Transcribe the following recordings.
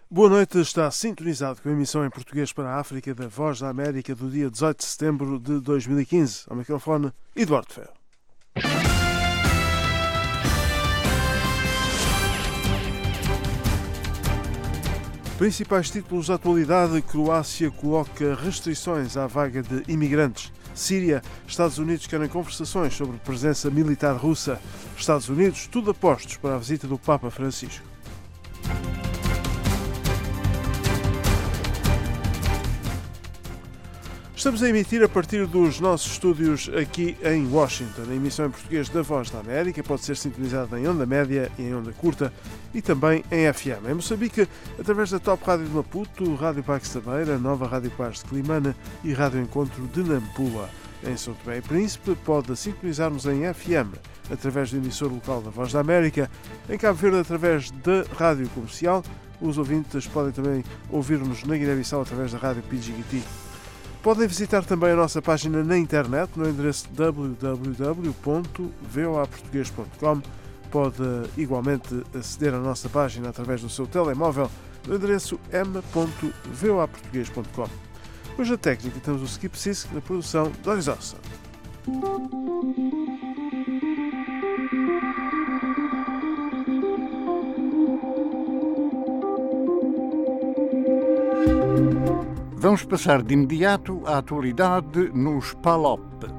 Boa noite, está sintonizado com a emissão em português para a África da Voz da América do dia 18 de setembro de 2015. Ao microfone, Eduardo Ferro. Principais títulos da atualidade: Croácia coloca restrições à vaga de imigrantes. Síria, Estados Unidos querem conversações sobre presença militar russa. Estados Unidos, tudo a postos para a visita do Papa Francisco. Estamos a emitir a partir dos nossos estúdios aqui em Washington. A emissão em português da Voz da América pode ser sintonizada em onda média e em onda curta e também em FM. Em Moçambique, através da Top Rádio de Maputo, Rádio Pax da Beira, Nova Rádio Paz de Climane e Rádio Encontro de Nampula. Em São Tomé e Príncipe, pode sintonizar-nos em FM, através do emissor local da Voz da América. Em Cabo Verde, através da Rádio Comercial. Os ouvintes podem também ouvir-nos na Guiné-Bissau através da Rádio Pidjigiti. Podem visitar também a nossa página na internet no endereço www.voaportugues.com. Pode igualmente aceder à nossa página através do seu telemóvel no endereço m.voaportugues.com. Hoje na técnica temos o Skip Sisk na produção de Horizonte. Vamos passar de imediato à atualidade nos PALOP.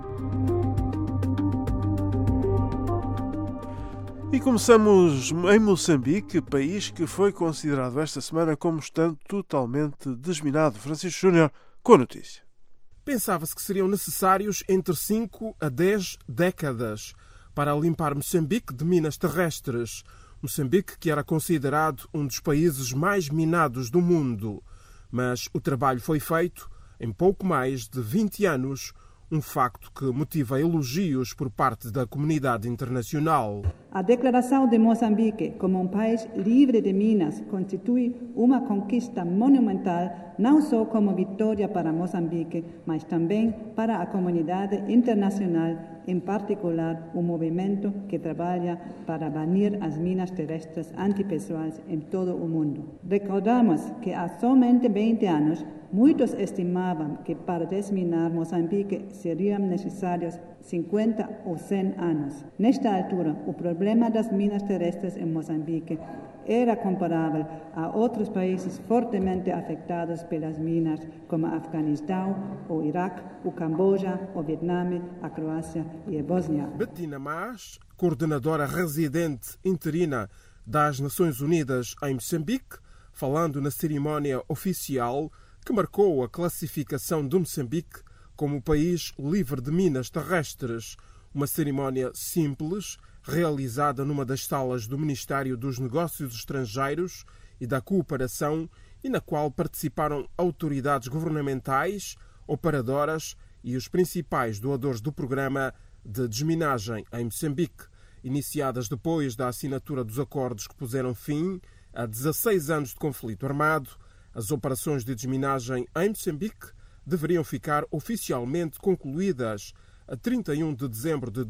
E começamos em Moçambique, país que foi considerado esta semana como estando totalmente desminado. Francisco Júnior, com a notícia. Pensava-se que seriam necessários entre 5 a 10 décadas para limpar Moçambique de minas terrestres. Moçambique, que era considerado um dos países mais minados do mundo. Mas o trabalho foi feito em pouco mais de 20 anos, um facto que motiva elogios por parte da comunidade internacional. A declaração de Moçambique como um país livre de minas constitui uma conquista monumental, não só como vitória para Moçambique, mas também para a comunidade internacional, em particular o movimento que trabalha para banir as minas terrestres antipessoais em todo o mundo. Recordamos que há somente 20 anos, muitos estimavam que para desminar Moçambique seriam necessários 50 ou 100 anos. Nesta altura, o problema das minas terrestres em Moçambique era comparável a outros países fortemente afetados pelas minas, como Afeganistão, o Iraque, o Camboja, o Vietnã, a Croácia e a Bósnia. Bettina Mas, coordenadora residente interina das Nações Unidas em Moçambique, falando na cerimónia oficial que marcou a classificação de Moçambique como país livre de minas terrestres, uma cerimónia simples, realizada numa das salas do Ministério dos Negócios Estrangeiros e da Cooperação e na qual participaram autoridades governamentais, operadoras e os principais doadores do programa de desminagem em Moçambique, iniciadas depois da assinatura dos acordos que puseram fim a 16 anos de conflito armado. As operações de desminagem em Moçambique deveriam ficar oficialmente concluídas a 31 de dezembro de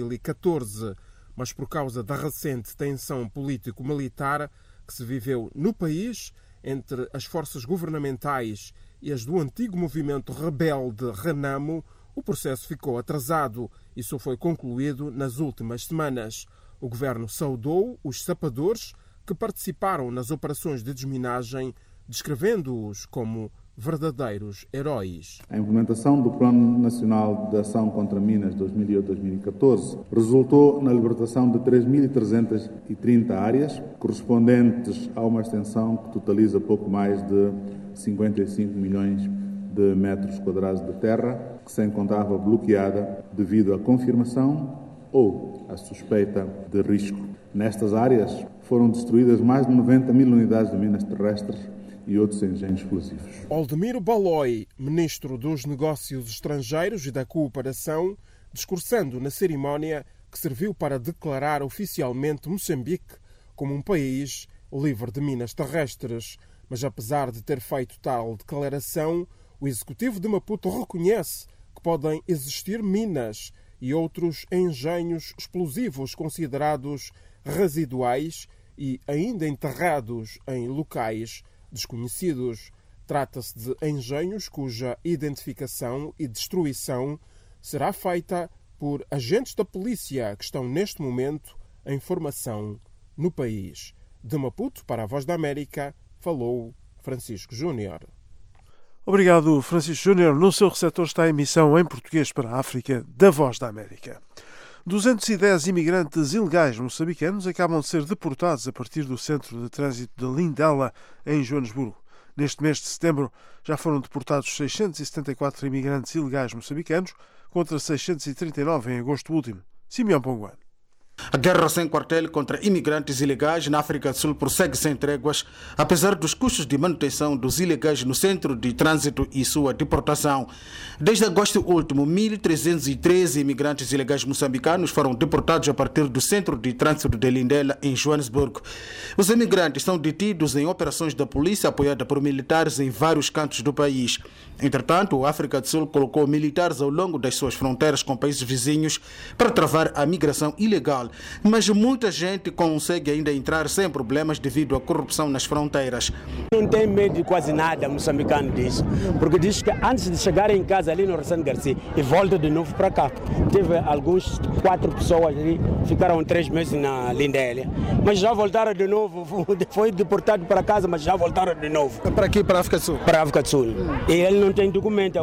2014, mas por causa da recente tensão político-militar que se viveu no país entre as forças governamentais e as do antigo movimento rebelde Renamo, o processo ficou atrasado e só foi concluído nas últimas semanas. O governo saudou os sapadores que participaram nas operações de desminagem, descrevendo-os como verdadeiros heróis. A implementação do Plano Nacional de Ação contra Minas 2008-2014 resultou na libertação de 3.330 áreas, correspondentes a uma extensão que totaliza pouco mais de 55 milhões de metros quadrados de terra, que se encontrava bloqueada devido à confirmação ou à suspeita de risco. Nestas áreas foram destruídas mais de 90 mil unidades de minas terrestres e outros engenhos explosivos. Oldemiro Baloi, ministro dos Negócios Estrangeiros e da Cooperação, discursando na cerimónia que serviu para declarar oficialmente Moçambique como um país livre de minas terrestres. Mas apesar de ter feito tal declaração, o executivo de Maputo reconhece que podem existir minas e outros engenhos explosivos considerados residuais e ainda enterrados em locais desconhecidos. Trata-se de engenhos cuja identificação e destruição será feita por agentes da polícia que estão neste momento em formação no país. De Maputo, para a Voz da América, falou Francisco Júnior. Obrigado, Francisco Júnior. No seu receptor está a emissão em português para a África da Voz da América. 210 imigrantes ilegais moçambicanos acabam de ser deportados a partir do centro de trânsito de Lindela, em Joanesburgo. Neste mês de setembro já foram deportados 674 imigrantes ilegais moçambicanos, contra 639 em agosto último. Simeão Ponguano. A guerra sem quartel contra imigrantes ilegais na África do Sul prossegue sem tréguas, apesar dos custos de manutenção dos ilegais no centro de trânsito e sua deportação. Desde agosto último, 1.313 imigrantes ilegais moçambicanos foram deportados a partir do centro de trânsito de Lindela, em Joanesburgo. Os imigrantes são detidos em operações da polícia apoiada por militares em vários cantos do país. Entretanto, a África do Sul colocou militares ao longo das suas fronteiras com países vizinhos para travar a migração ilegal. Mas muita gente consegue ainda entrar sem problemas devido à corrupção nas fronteiras. Não tem medo de quase nada, moçambicano diz, porque diz que antes de chegar em casa ali no Ressane Garcia e volta de novo para cá, teve alguns 4 pessoas ali, ficaram 3 meses na Lindélia, mas já voltaram de novo, foi deportado para casa, mas já voltaram de novo. Para aqui, para a África do Sul? Para a África do Sul. E ele não tem documento,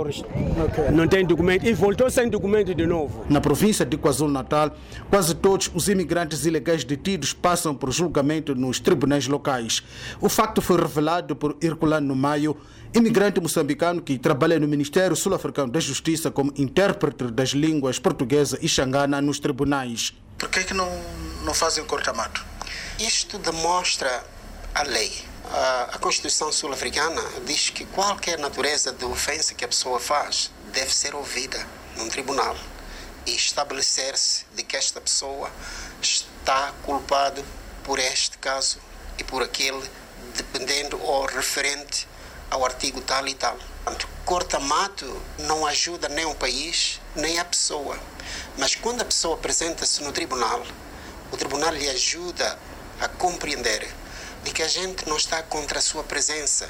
não tem documento e voltou sem documento de novo. Na província de KwaZulu-Natal, quase todos os imigrantes ilegais detidos passam por julgamento nos tribunais locais. O facto foi revelado por Herculano Maio, imigrante moçambicano que trabalha no Ministério Sul-Africano da Justiça como intérprete das línguas portuguesa e xangana nos tribunais. Por que não fazem corta-mato? Isto demonstra a lei. A Constituição sul-africana diz que qualquer natureza de ofensa que a pessoa faz deve ser ouvida num tribunal e estabelecer-se de que esta pessoa está culpada por este caso e por aquele, dependendo ou referente ao artigo tal e tal. Corta-mato não ajuda nem o país, nem a pessoa. Mas quando a pessoa apresenta-se no tribunal, o tribunal lhe ajuda a compreender de que a gente não está contra a sua presença,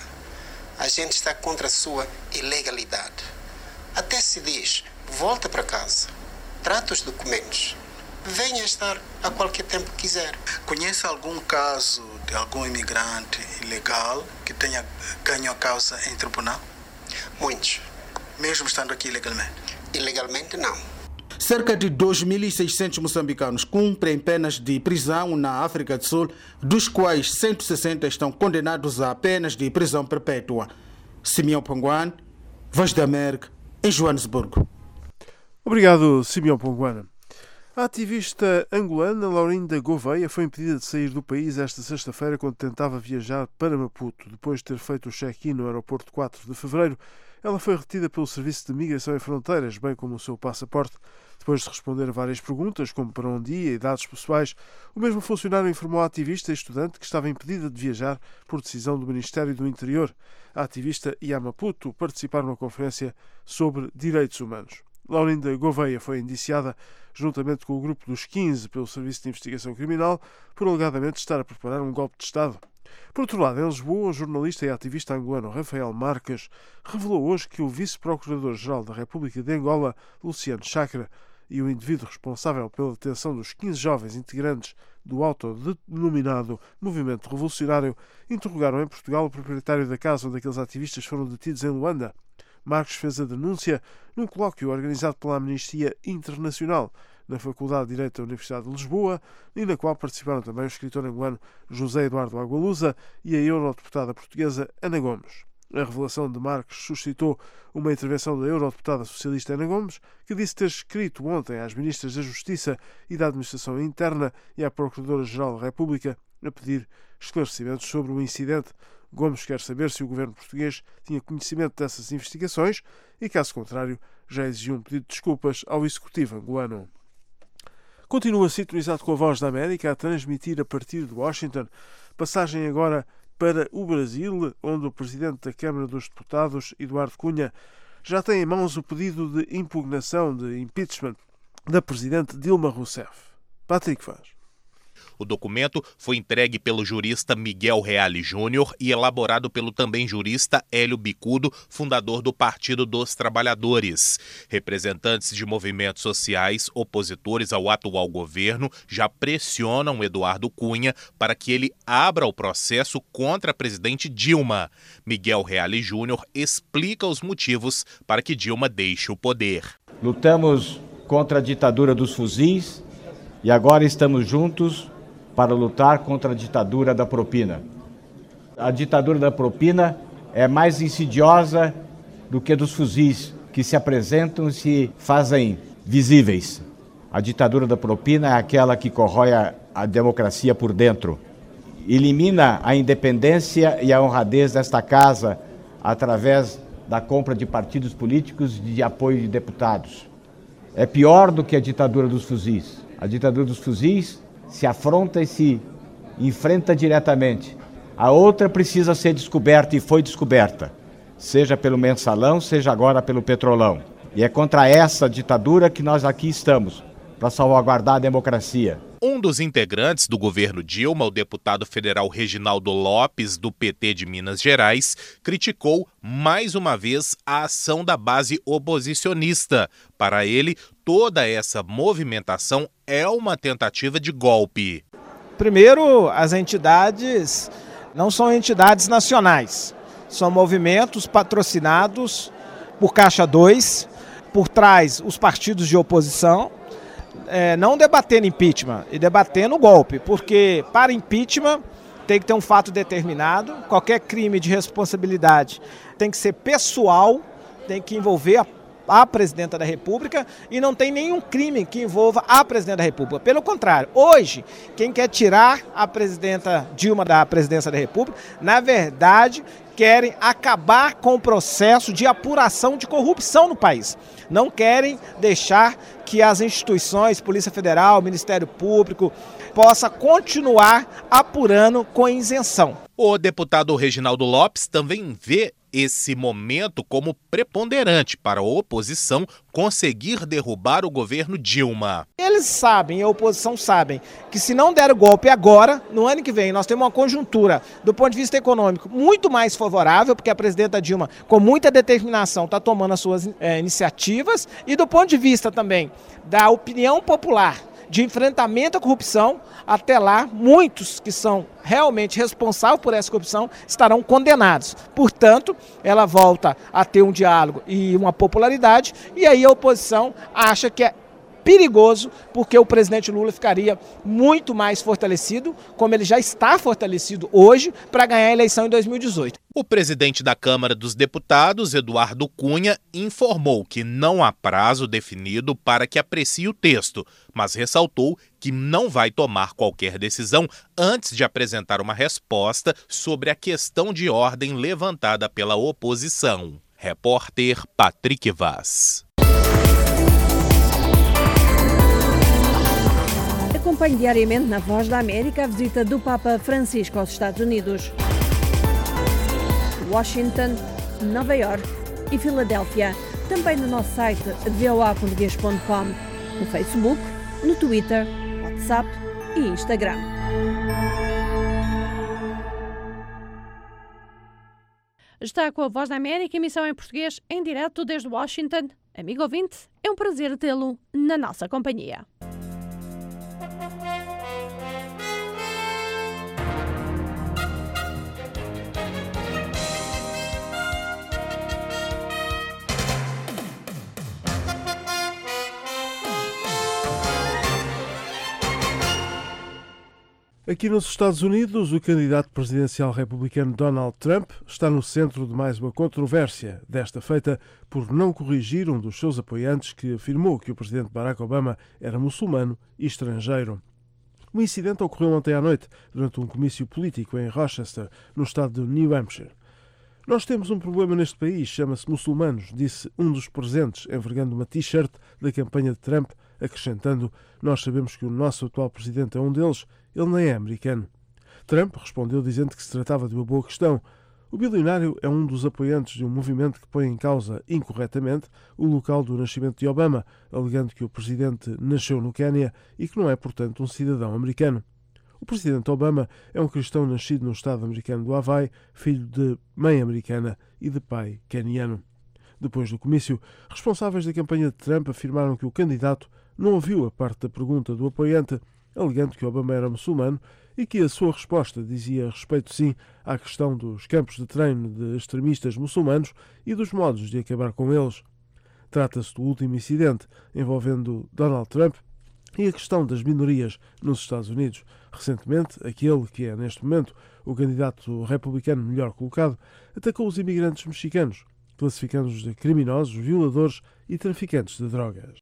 a gente está contra a sua ilegalidade. Até se diz, volta para casa, trata os documentos, venha estar a qualquer tempo que quiser. Conhece algum caso de algum imigrante ilegal que tenha ganho a causa em tribunal? Muitos. Mesmo estando aqui ilegalmente? Ilegalmente, não. Cerca de 2.600 moçambicanos cumprem penas de prisão na África do Sul, dos quais 160 estão condenados a penas de prisão perpétua. Simeão Ponguano, Voz da América, em Joanesburgo. Obrigado, Simeão Ponguano. A ativista angolana Laurinda Gouveia foi impedida de sair do país esta sexta-feira quando tentava viajar para Maputo. Depois de ter feito o check-in no aeroporto 4 de fevereiro, ela foi retida pelo Serviço de Migração e Fronteiras, bem como o seu passaporte. Depois de responder a várias perguntas, como para onde ia e dados pessoais, o mesmo funcionário informou a ativista e estudante que estava impedida de viajar por decisão do Ministério do Interior. A ativista ia a Maputo participar numa conferência sobre direitos humanos. Laurinda Gouveia foi indiciada, juntamente com o grupo dos 15, pelo Serviço de Investigação Criminal, por alegadamente estar a preparar um golpe de Estado. Por outro lado, em Lisboa, o jornalista e ativista angolano Rafael Marques revelou hoje que o vice-procurador-geral da República de Angola, Luciano Chacra, e o indivíduo responsável pela detenção dos 15 jovens integrantes do autodenominado Movimento Revolucionário interrogaram em Portugal o proprietário da casa onde aqueles ativistas foram detidos em Luanda. Marques fez a denúncia num colóquio organizado pela Amnistia Internacional na Faculdade de Direito da Universidade de Lisboa e na qual participaram também o escritor angolano José Eduardo Agualusa e a eurodeputada portuguesa Ana Gomes. A revelação de Marques suscitou uma intervenção da eurodeputada socialista Ana Gomes, que disse ter escrito ontem às ministras da Justiça e da Administração Interna e à Procuradora-Geral da República a pedir esclarecimentos sobre o incidente. Gomes quer saber se o governo português tinha conhecimento dessas investigações e, caso contrário, já exigiu um pedido de desculpas ao executivo angolano. Continua sintonizado com a Voz da América a transmitir a partir de Washington. Passagem agora para o Brasil, onde o presidente da Câmara dos Deputados, Eduardo Cunha, já tem em mãos o pedido de impugnação de impeachment da presidente Dilma Rousseff. Patrick Vaz. O documento foi entregue pelo jurista Miguel Reale Júnior e elaborado pelo também jurista Hélio Bicudo, fundador do Partido dos Trabalhadores. Representantes de movimentos sociais opositores ao atual governo já pressionam Eduardo Cunha para que ele abra o processo contra a presidente Dilma. Miguel Reale Júnior explica os motivos para que Dilma deixe o poder. Lutamos contra a ditadura dos fuzis e agora estamos juntos para lutar contra a ditadura da propina. A ditadura da propina é mais insidiosa do que dos fuzis, que se apresentam e se fazem visíveis. A ditadura da propina é aquela que corrói a democracia por dentro. Elimina a independência e a honradez desta casa através da compra de partidos políticos e de apoio de deputados. É pior do que a ditadura dos fuzis. A ditadura dos fuzis se afronta e se enfrenta diretamente. A outra precisa ser descoberta e foi descoberta, seja pelo mensalão, seja agora pelo petrolão. E é contra essa ditadura que nós aqui estamos, para salvaguardar a democracia. Um dos integrantes do governo Dilma, o deputado federal Reginaldo Lopes, do PT de Minas Gerais, criticou mais uma vez a ação da base oposicionista. Para ele, toda essa movimentação é uma tentativa de golpe. Primeiro, as entidades não são entidades nacionais, são movimentos patrocinados por Caixa 2, por trás os partidos de oposição, não debatendo impeachment e debatendo o golpe, porque para impeachment tem que ter um fato determinado, qualquer crime de responsabilidade tem que ser pessoal, tem que envolver a presidenta da República e não tem nenhum crime que envolva a presidenta da República. Pelo contrário, hoje, quem quer tirar a presidenta Dilma da presidência da República, na verdade, querem acabar com o processo de apuração de corrupção no país. Não querem deixar que as instituições, Polícia Federal, Ministério Público, possa continuar apurando com isenção. O deputado Reginaldo Lopes também vê esse momento como preponderante para a oposição conseguir derrubar o governo Dilma. Eles sabem, a oposição sabem, que se não der o golpe agora, no ano que vem, nós temos uma conjuntura, do ponto de vista econômico, muito mais favorável, porque a presidenta Dilma, com muita determinação, está tomando as suas iniciativas, e do ponto de vista também da opinião popular, de enfrentamento à corrupção, até lá, muitos que são realmente responsáveis por essa corrupção estarão condenados. Portanto, ela volta a ter um diálogo e uma popularidade, e aí a oposição acha que é perigoso, porque o presidente Lula ficaria muito mais fortalecido, como ele já está fortalecido hoje, para ganhar a eleição em 2018. O presidente da Câmara dos Deputados, Eduardo Cunha, informou que não há prazo definido para que aprecie o texto, mas ressaltou que não vai tomar qualquer decisão antes de apresentar uma resposta sobre a questão de ordem levantada pela oposição. Repórter Patrick Vaz. Acompanhe diariamente na Voz da América a visita do Papa Francisco aos Estados Unidos, Washington, Nova York e Filadélfia. Também no nosso site voaportugues.com, no Facebook, no Twitter, WhatsApp e Instagram. Está com a Voz da América, emissão em português, em direto desde Washington. Amigo ouvinte, é um prazer tê-lo na nossa companhia. Aqui nos Estados Unidos, o candidato presidencial republicano Donald Trump está no centro de mais uma controvérsia, desta feita por não corrigir um dos seus apoiantes que afirmou que o presidente Barack Obama era muçulmano e estrangeiro. O incidente ocorreu ontem à noite, durante um comício político em Rochester, no estado de New Hampshire. Nós temos um problema neste país, chama-se muçulmanos, disse um dos presentes, envergando uma t-shirt da campanha de Trump, acrescentando: nós sabemos que o nosso atual presidente é um deles, ele nem é americano. Trump respondeu dizendo que se tratava de uma boa questão. O bilionário é um dos apoiantes de um movimento que põe em causa, incorretamente, o local do nascimento de Obama, alegando que o presidente nasceu no Quênia e que não é, portanto, um cidadão americano. O presidente Obama é um cristão nascido no estado americano do Hawaii, filho de mãe americana e de pai queniano. Depois do comício, responsáveis da campanha de Trump afirmaram que o candidato não ouviu a parte da pergunta do apoiante, alegando que Obama era muçulmano e que a sua resposta dizia respeito sim à questão dos campos de treino de extremistas muçulmanos e dos modos de acabar com eles. Trata-se do último incidente envolvendo Donald Trump e a questão das minorias nos Estados Unidos. Recentemente, aquele que é, neste momento, o candidato republicano melhor colocado, atacou os imigrantes mexicanos, classificando-os de criminosos, violadores e traficantes de drogas.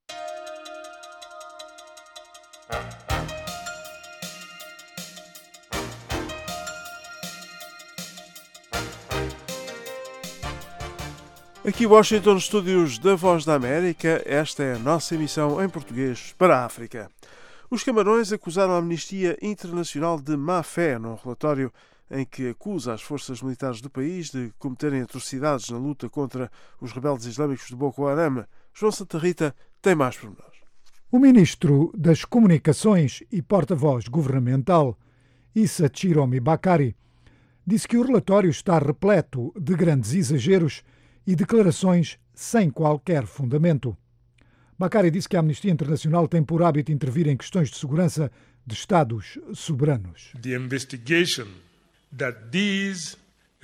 Aqui Washington, estúdios da Voz da América, esta é a nossa emissão em português para a África. Os Camarões acusaram a Amnistia Internacional de má-fé num relatório em que acusa as forças militares do país de cometerem atrocidades na luta contra os rebeldes islâmicos de Boko Haram. João Santa Rita tem mais pormenores. O ministro das Comunicações e porta-voz governamental, Issa Chiromi Bakari, disse que o relatório está repleto de grandes exageros e declarações sem qualquer fundamento. Bakari disse que a Amnistia Internacional tem por hábito intervir em questões de segurança de Estados soberanos. The investigation that these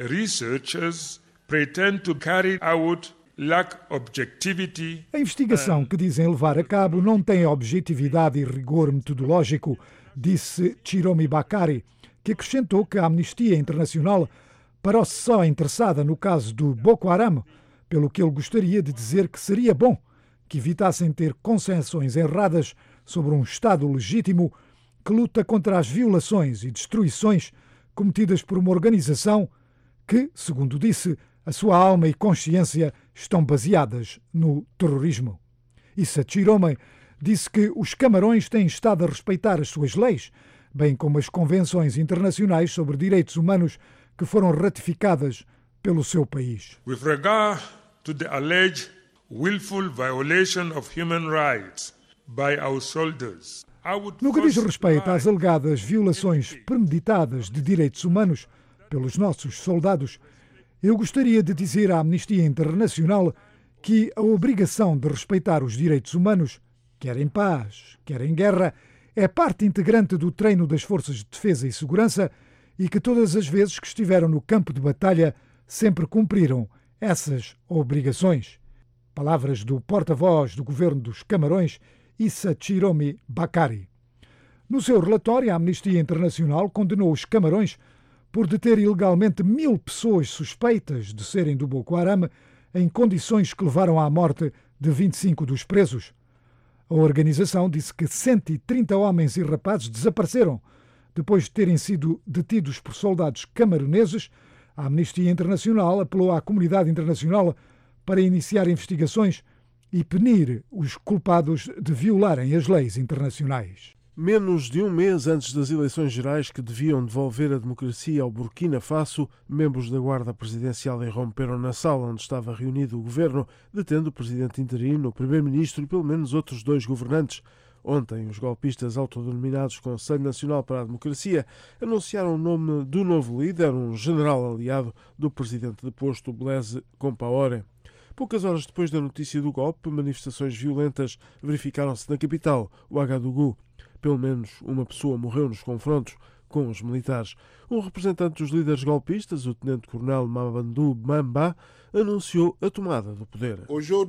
researchers pretend to carry out lack objectivity. A investigação que dizem levar a cabo não tem objetividade e rigor metodológico, disse Chiromi Bakari, que acrescentou que a Amnistia Internacional parou-se só interessada no caso do Boko Haram, pelo que ele gostaria de dizer que seria bom que evitassem ter concepções erradas sobre um Estado legítimo que luta contra as violações e destruições cometidas por uma organização que, segundo disse, a sua alma e consciência estão baseadas no terrorismo. Issa Chiromi disse que os Camarões têm estado a respeitar as suas leis, bem como as convenções internacionais sobre direitos humanos que foram ratificadas pelo seu país. With regard to the alleged willful violation of human rights by our soldiers, no que diz respeito às alegadas violações premeditadas de direitos humanos pelos nossos soldados, eu gostaria de dizer à Amnistia Internacional que a obrigação de respeitar os direitos humanos, quer em paz, quer em guerra, é parte integrante do treino das forças de defesa e segurança e que todas as vezes que estiveram no campo de batalha sempre cumpriram essas obrigações. Palavras do porta-voz do governo dos Camarões, Issa Chiromi Bakari. No seu relatório, a Amnistia Internacional condenou os Camarões por deter ilegalmente 1000 pessoas suspeitas de serem do Boko Haram em condições que levaram à morte de 25 dos presos. A organização disse que 130 homens e rapazes desapareceram depois de terem sido detidos por soldados camaroneses. A Amnistia Internacional apelou à comunidade internacional para iniciar investigações e punir os culpados de violarem as leis internacionais. Menos de um mês antes das eleições gerais que deviam devolver a democracia ao Burkina Faso, membros da Guarda Presidencial irromperam na sala onde estava reunido o governo, detendo o presidente interino, o primeiro-ministro e pelo menos outros 2 governantes. Ontem, os golpistas autodenominados Conselho Nacional para a Democracia anunciaram o nome do novo líder, um general aliado do presidente deposto, Blaise Compaoré. Poucas horas depois da notícia do golpe, manifestações violentas verificaram-se na capital, Ouagadougou. Pelo menos uma pessoa morreu nos confrontos com os militares. Um representante dos líderes golpistas, o tenente-coronel Mamadou Bamba, anunciou a tomada do poder.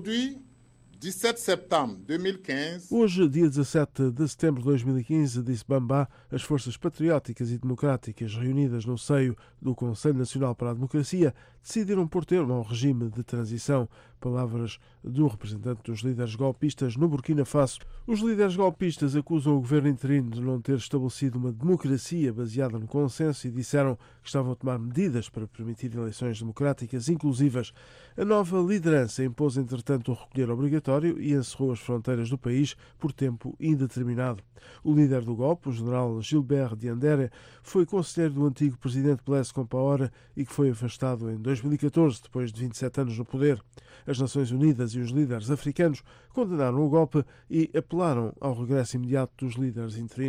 Hoje, dia 17 de setembro de 2015, disse Bamba, as forças patrióticas e democráticas reunidas no seio do Conselho Nacional para a Democracia decidiram pôr termo ao regime de transição. Palavras do representante dos líderes golpistas no Burkina Faso. Os líderes golpistas acusam o governo interino de não ter estabelecido uma democracia baseada no consenso e disseram que estavam a tomar medidas para permitir eleições democráticas inclusivas. A nova liderança impôs, entretanto, o recolher obrigatório e encerrou as fronteiras do país por tempo indeterminado. O líder do golpe, o general Gilbert Diendéré, foi conselheiro do antigo presidente Blaise Compaoré e que foi afastado em 2014, depois de 27 anos no poder. As Nações Unidas e os líderes africanos condenaram o golpe e apelaram ao regresso imediato dos líderes interinos.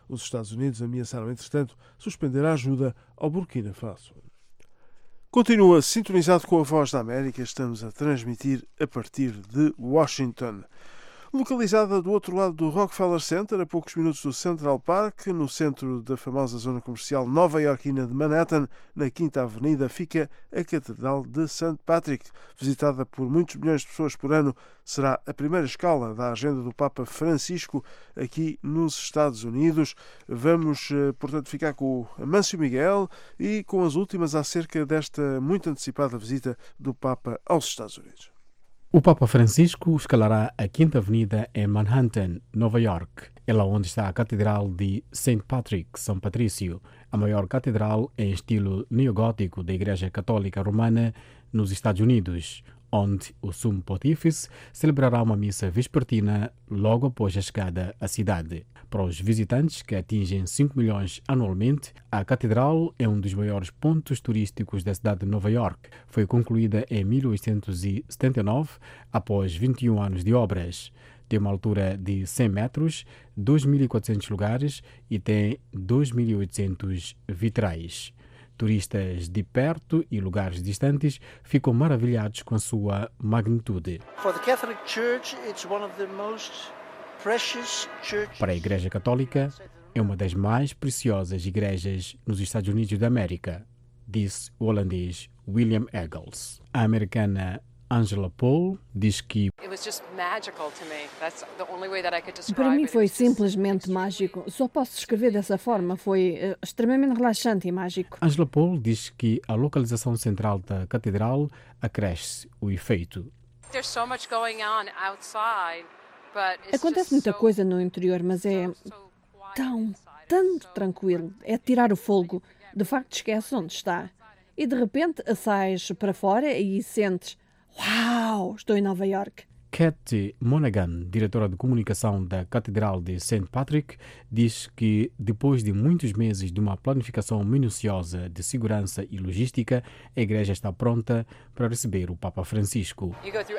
Os Estados Unidos ameaçaram, entretanto, suspender a ajuda ao Burkina Faso. Continua sintonizado com a Voz da América. Estamos a transmitir a partir de Washington. Localizada do outro lado do Rockefeller Center, a poucos minutos do Central Park, no centro da famosa zona comercial nova-iorquina de Manhattan, na Quinta Avenida, fica a Catedral de St. Patrick. Visitada por muitos milhões de pessoas por ano, será a primeira escala da agenda do Papa Francisco aqui nos Estados Unidos. Vamos, portanto, ficar com o Amâncio Miguel e com as últimas acerca desta muito antecipada visita do Papa aos Estados Unidos. O Papa Francisco escalará a Quinta Avenida em Manhattan, Nova York. É lá onde está a Catedral de St. Patrick, São Patrício, a maior catedral em estilo neogótico da Igreja Católica Romana nos Estados Unidos, onde o Sumo Pontífice celebrará uma missa vespertina logo após a chegada à cidade. Para os visitantes, que atingem 5 milhões anualmente, a catedral é um dos maiores pontos turísticos da cidade de Nova York. Foi concluída em 1879, após 21 anos de obras. Tem uma altura de 100 metros, 2.400 lugares e tem 2.800 vitrais. Turistas de perto e lugares distantes ficam maravilhados com a sua magnitude. Para a Igreja Católica, é uma das mais preciosas igrejas nos Estados Unidos da América, disse o holandês William Eggles. A americana Angela Paul diz que para mim foi simplesmente mágico. Só posso descrever dessa forma. Foi extremamente relaxante e mágico. Angela Paul diz que a localização central da catedral acresce o efeito. Acontece muita coisa no interior, mas é tão tranquilo. É tirar o fôlego. De facto, esquece onde está. E de repente sais para fora e sentes: uau, estou em Nova York. Katie Monaghan, diretora de comunicação da Catedral de St. Patrick, diz que depois de muitos meses de uma planificação minuciosa de segurança e logística, a igreja está pronta para receber o Papa Francisco.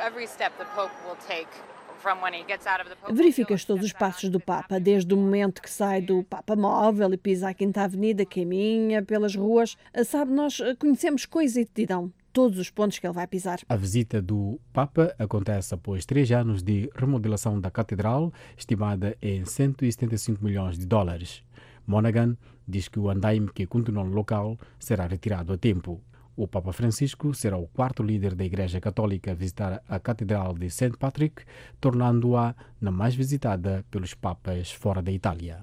Verificas todos os passos do Papa, desde o momento que sai do Papa Móvel e pisa a Quinta Avenida, caminha pelas ruas. Sabe, nós conhecemos com exatidão todos os pontos que ele vai pisar. A visita do Papa acontece após 3 anos de remodelação da catedral, estimada em 175 milhões de dólares. Monaghan diz que o andaime que continua no local será retirado a tempo. O Papa Francisco será o 4º líder da Igreja Católica a visitar a Catedral de St. Patrick, tornando-a na mais visitada pelos papas fora da Itália.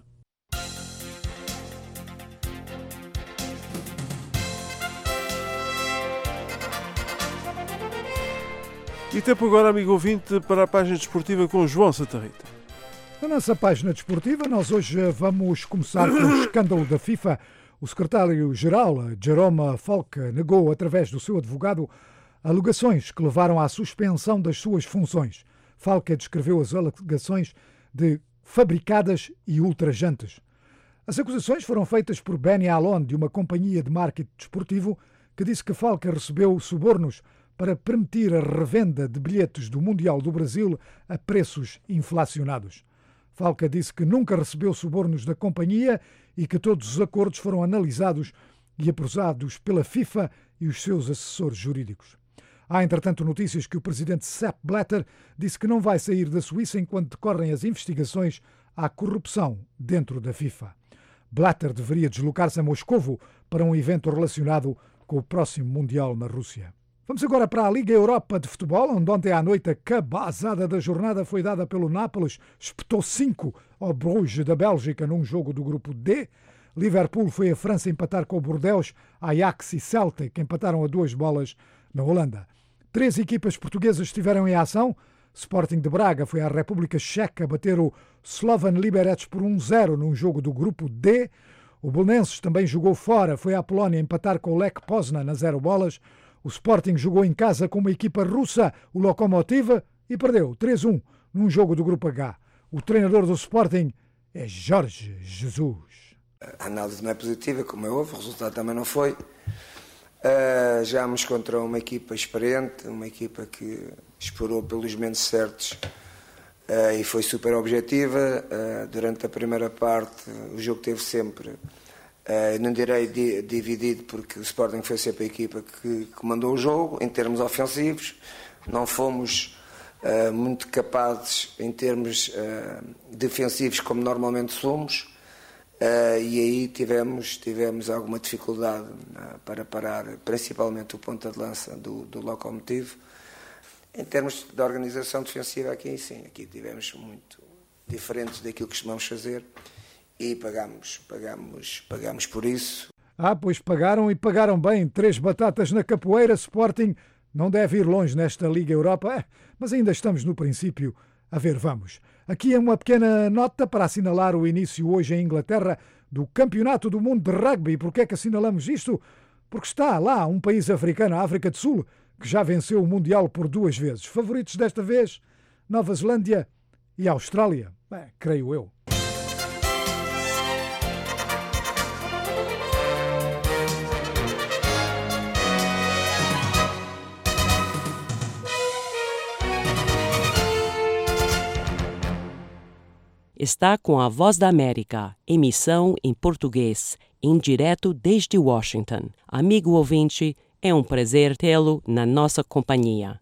E tempo agora, amigo ouvinte, para a página desportiva com João Santa Rita. Na nossa página desportiva, nós hoje vamos começar com o escândalo da FIFA. O secretário-geral, Jerome Falk, negou, através do seu advogado, alegações que levaram à suspensão das suas funções. Falk descreveu as alegações de fabricadas e ultrajantes. As acusações foram feitas por Benny Alon, de uma companhia de marketing desportivo, que disse que Falk recebeu subornos para permitir a revenda de bilhetes do Mundial do Brasil a preços inflacionados. Falca disse que nunca recebeu subornos da companhia e que todos os acordos foram analisados e aprovados pela FIFA e os seus assessores jurídicos. Há, entretanto, notícias que o presidente Sepp Blatter disse que não vai sair da Suíça enquanto decorrem as investigações à corrupção dentro da FIFA. Blatter deveria deslocar-se a Moscovo para um evento relacionado com o próximo Mundial na Rússia. Vamos agora para a Liga Europa de Futebol, onde ontem à noite a cabazada da jornada foi dada pelo Nápoles, espetou 5 ao Bruges da Bélgica num jogo do grupo D. Liverpool foi a França empatar com o Bordeaux, Ajax e Celtic empataram a 2-2 na Holanda. 3 equipas portuguesas estiveram em ação. Sporting de Braga foi à República Checa bater o Slovan Liberec por 1-0 num jogo do grupo D. O Belenenses também jogou fora, foi à Polónia empatar com o Lech Poznan a 0-0. O Sporting jogou em casa com uma equipa russa, o Lokomotiv, e perdeu 3-1 num jogo do Grupo H. O treinador do Sporting é Jorge Jesus. A análise não é positiva, como é óbvio, o resultado também não foi. Jogámos contra uma equipa experiente, uma equipa que explorou pelos momentos certos e foi super objetiva. Durante a primeira parte o jogo teve sempre, não direi dividido, porque o Sporting foi sempre a equipa que mandou o jogo em termos ofensivos. Não fomos muito capazes em termos defensivos como normalmente somos. E aí tivemos alguma dificuldade para parar, principalmente o ponta de lança do Lokomotiv. Em termos de organização defensiva, aqui sim, aqui tivemos muito diferentes daquilo que costumamos fazer e pagamos por isso. Pois pagaram e pagaram bem. 3 batatas na capoeira. Sporting não deve ir longe nesta Liga Europa, mas ainda estamos no princípio. A ver, vamos. Aqui é uma pequena nota para assinalar o início hoje em Inglaterra do Campeonato do Mundo de Rugby. Porquê é que assinalamos isto? Porque está lá um país africano, a África do Sul, que já venceu o Mundial por 2 vezes. Favoritos desta vez, Nova Zelândia e Austrália. Creio eu. Está com a Voz da América, emissão em português, em direto desde Washington. Amigo ouvinte, é um prazer tê-lo na nossa companhia.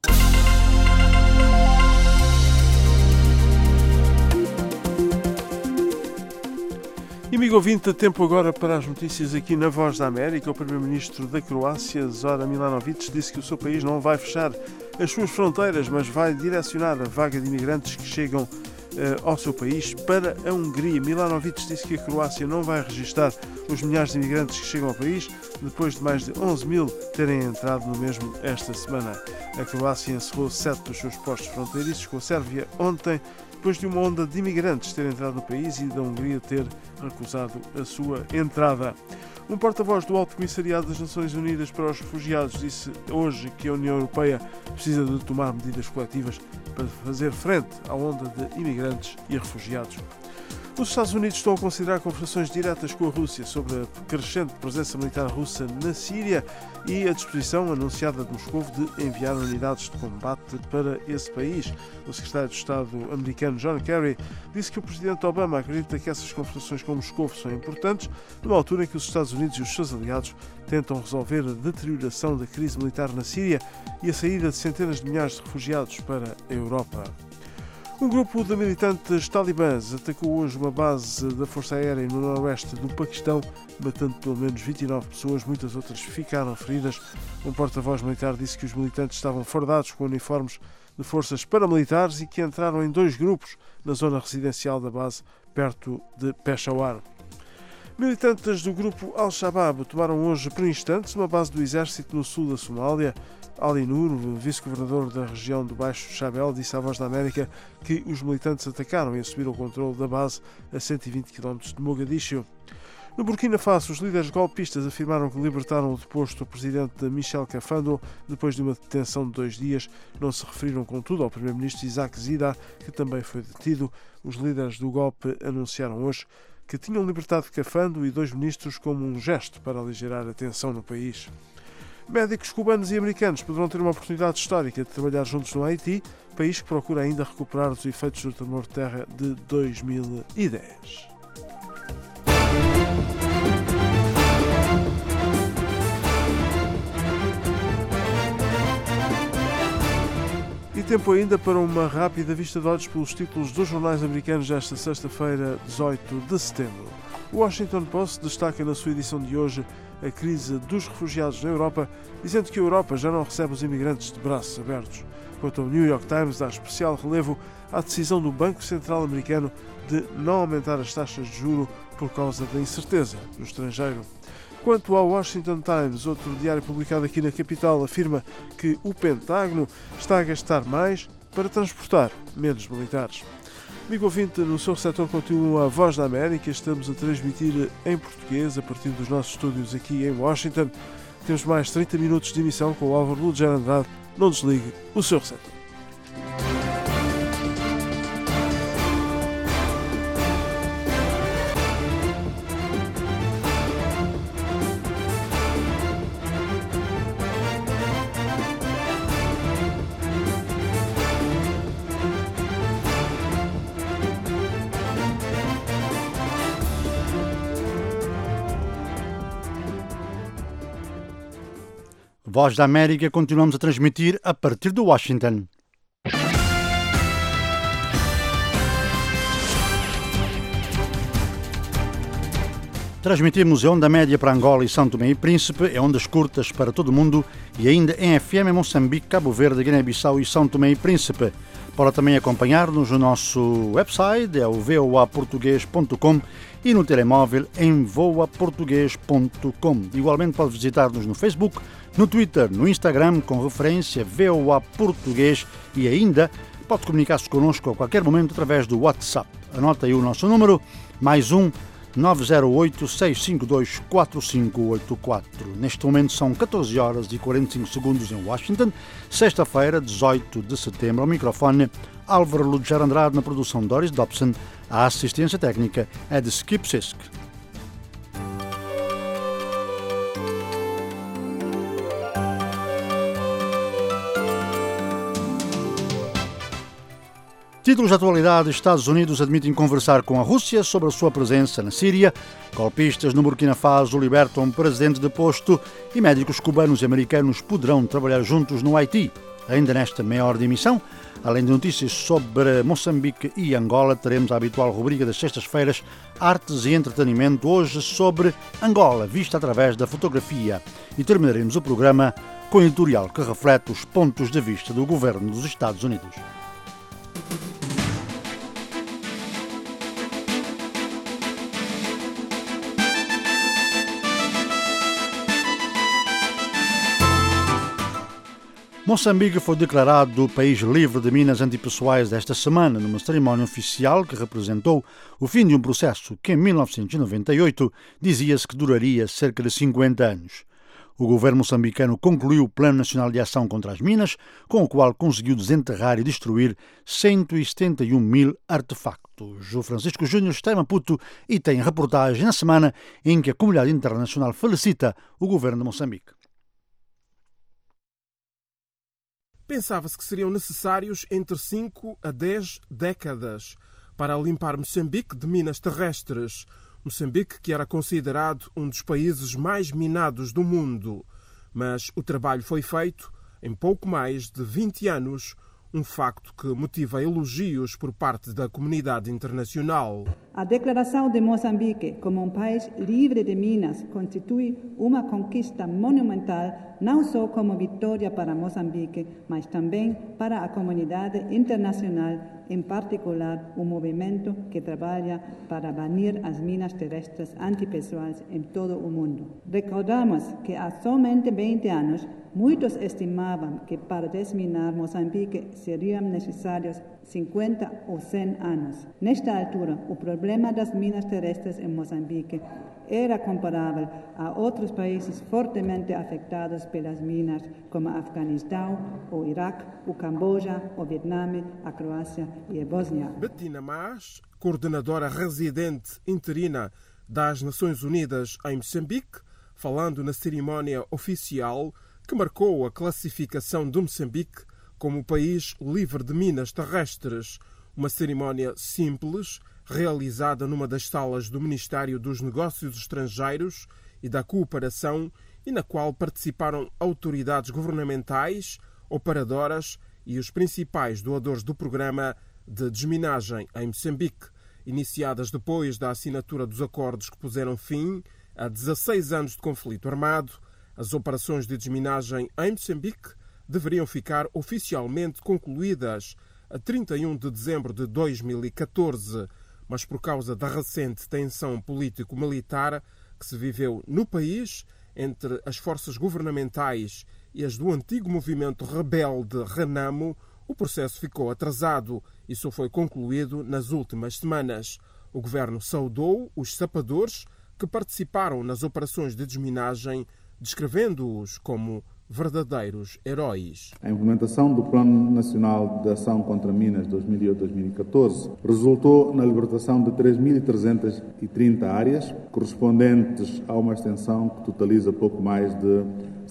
E amigo ouvinte, tempo agora para as notícias aqui na Voz da América. O primeiro-ministro da Croácia, Zoran Milanovic, disse que o seu país não vai fechar as suas fronteiras, mas vai direcionar a vaga de imigrantes que chegam ao seu país para a Hungria. Milanovic disse que a Croácia não vai registar os milhares de imigrantes que chegam ao país, depois de mais de 11 mil terem entrado no mesmo esta semana. A Croácia encerrou 7 dos seus postos fronteiriços com a Sérvia ontem, depois de uma onda de imigrantes ter entrado no país e da Hungria ter recusado a sua entrada. Um porta-voz do Alto Comissariado das Nações Unidas para os Refugiados disse hoje que a União Europeia precisa de tomar medidas coletivas para fazer frente à onda de imigrantes e refugiados. Os Estados Unidos estão a considerar conversações diretas com a Rússia sobre a crescente presença militar russa na Síria e a disposição anunciada de Moscou de enviar unidades de combate para esse país. O secretário de Estado americano John Kerry disse que o presidente Obama acredita que essas conversações com Moscou são importantes numa altura em que os Estados Unidos e os seus aliados tentam resolver a deterioração da crise militar na Síria e a saída de centenas de milhares de refugiados para a Europa. Um grupo de militantes talibãs atacou hoje uma base da Força Aérea no noroeste do Paquistão, matando pelo menos 29 pessoas, muitas outras ficaram feridas. Um porta-voz militar disse que os militantes estavam fardados com uniformes de forças paramilitares e que entraram em 2 grupos na zona residencial da base, perto de Peshawar. Militantes do grupo Al-Shabaab tomaram hoje por instantes uma base do exército no sul da Somália. Ali Nur, vice-governador da região do Baixo Shabelle, disse à Voz da América que os militantes atacaram e assumiram o controle da base a 120 km de Mogadiscio. No Burkina Faso, os líderes golpistas afirmaram que libertaram o deposto presidente Michel Kafando depois de uma detenção de 2 dias. Não se referiram, contudo, ao primeiro-ministro Isaac Zida, que também foi detido. Os líderes do golpe anunciaram hoje que tinham libertado Kafando e 2 ministros como um gesto para aligerar a tensão no país. Médicos cubanos e americanos poderão ter uma oportunidade histórica de trabalhar juntos no Haiti, país que procura ainda recuperar dos efeitos do tremor de terra de 2010. E tempo ainda para uma rápida vista de olhos pelos títulos dos jornais americanos desta sexta-feira, 18 de setembro. O Washington Post destaca na sua edição de hoje a crise dos refugiados na Europa, dizendo que a Europa já não recebe os imigrantes de braços abertos. Quanto ao New York Times, dá especial relevo à decisão do Banco Central americano de não aumentar as taxas de juro por causa da incerteza no estrangeiro. Quanto ao Washington Times, outro diário publicado aqui na capital afirma que o Pentágono está a gastar mais para transportar menos militares. Amigo ouvinte, no seu receptor continua a Voz da América. Estamos a transmitir em português a partir dos nossos estúdios aqui em Washington. Temos mais 30 minutos de emissão com o Álvaro Ludiger Andrade. Não desligue o seu receptor. Voz da América, continuamos a transmitir a partir de Washington. Transmitimos em onda média para Angola e São Tomé e Príncipe, em ondas curtas para todo o mundo e ainda em FM em Moçambique, Cabo Verde, Guiné-Bissau e São Tomé e Príncipe. Pode também acompanhar-nos no nosso website, é o voaportugues.com, e no telemóvel em voaportugues.com. Igualmente pode visitar-nos no Facebook, no Twitter, no Instagram, com referência VOA Português, e ainda pode comunicar-se connosco a qualquer momento através do WhatsApp. Anota aí o nosso número, +1 908-652-4584. Neste momento são 14 horas e 45 segundos em Washington, sexta-feira, 18 de setembro. Ao microfone, Álvaro Ludger Andrade, na produção Doris Dobson. A assistência técnica é de Skip Sisk. Títulos de atualidade: Estados Unidos admitem conversar com a Rússia sobre a sua presença na Síria, golpistas no Burkina Faso libertam um presidente deposto e médicos cubanos e americanos poderão trabalhar juntos no Haiti. Ainda nesta meia hora de emissão, além de notícias sobre Moçambique e Angola, teremos a habitual rubrica das sextas-feiras, Artes e Entretenimento, hoje sobre Angola, vista através da fotografia. E terminaremos o programa com um editorial que reflete os pontos de vista do governo dos Estados Unidos. Moçambique foi declarado país livre de minas antipessoais desta semana, numa cerimónia oficial que representou o fim de um processo que, em 1998, dizia-se que duraria cerca de 50 anos. O governo moçambicano concluiu o Plano Nacional de Ação contra as Minas, com o qual conseguiu desenterrar e destruir 171 mil artefactos. O Francisco Júnior está em Maputo e tem reportagem na semana em que a comunidade internacional felicita o governo de Moçambique. Pensava-se que seriam necessários entre 5 a 10 décadas para limpar Moçambique de minas terrestres. Moçambique, que era considerado um dos países mais minados do mundo. Mas o trabalho foi feito em pouco mais de 20 anos, um facto que motiva elogios por parte da comunidade internacional. A declaração de Moçambique como um país livre de minas constitui uma conquista monumental, não só como vitória para Moçambique, mas também para a comunidade internacional, em particular o movimento que trabalha para banir as minas terrestres antipessoais em todo o mundo. Recordamos que há somente 20 anos, muitos estimavam que para desminar Moçambique seriam necessários 50 ou 100 anos. Nesta altura, o problema das minas terrestres em Moçambique era comparável a outros países fortemente afetados pelas minas, como Afeganistão, o Iraque, o Camboja, o Vietnã, a Croácia e a Bósnia. Bettina Mas, coordenadora residente interina das Nações Unidas em Moçambique, falando na cerimónia oficial que marcou a classificação de Moçambique como país livre de minas terrestres, uma cerimónia simples, realizada numa das salas do Ministério dos Negócios Estrangeiros e da Cooperação, e na qual participaram autoridades governamentais, operadoras e os principais doadores do programa de desminagem em Moçambique, iniciadas depois da assinatura dos acordos que puseram fim a 16 anos de conflito armado. As operações de desminagem em Moçambique deveriam ficar oficialmente concluídas a 31 de dezembro de 2014, mas por causa da recente tensão político-militar que se viveu no país entre as forças governamentais e as do antigo movimento rebelde Renamo, o processo ficou atrasado e só foi concluído nas últimas semanas. O governo saudou os sapadores que participaram nas operações de desminagem, descrevendo-os como verdadeiros heróis. A implementação do Plano Nacional de Ação contra Minas 2008-2014 resultou na libertação de 3.330 áreas, correspondentes a uma extensão que totaliza pouco mais de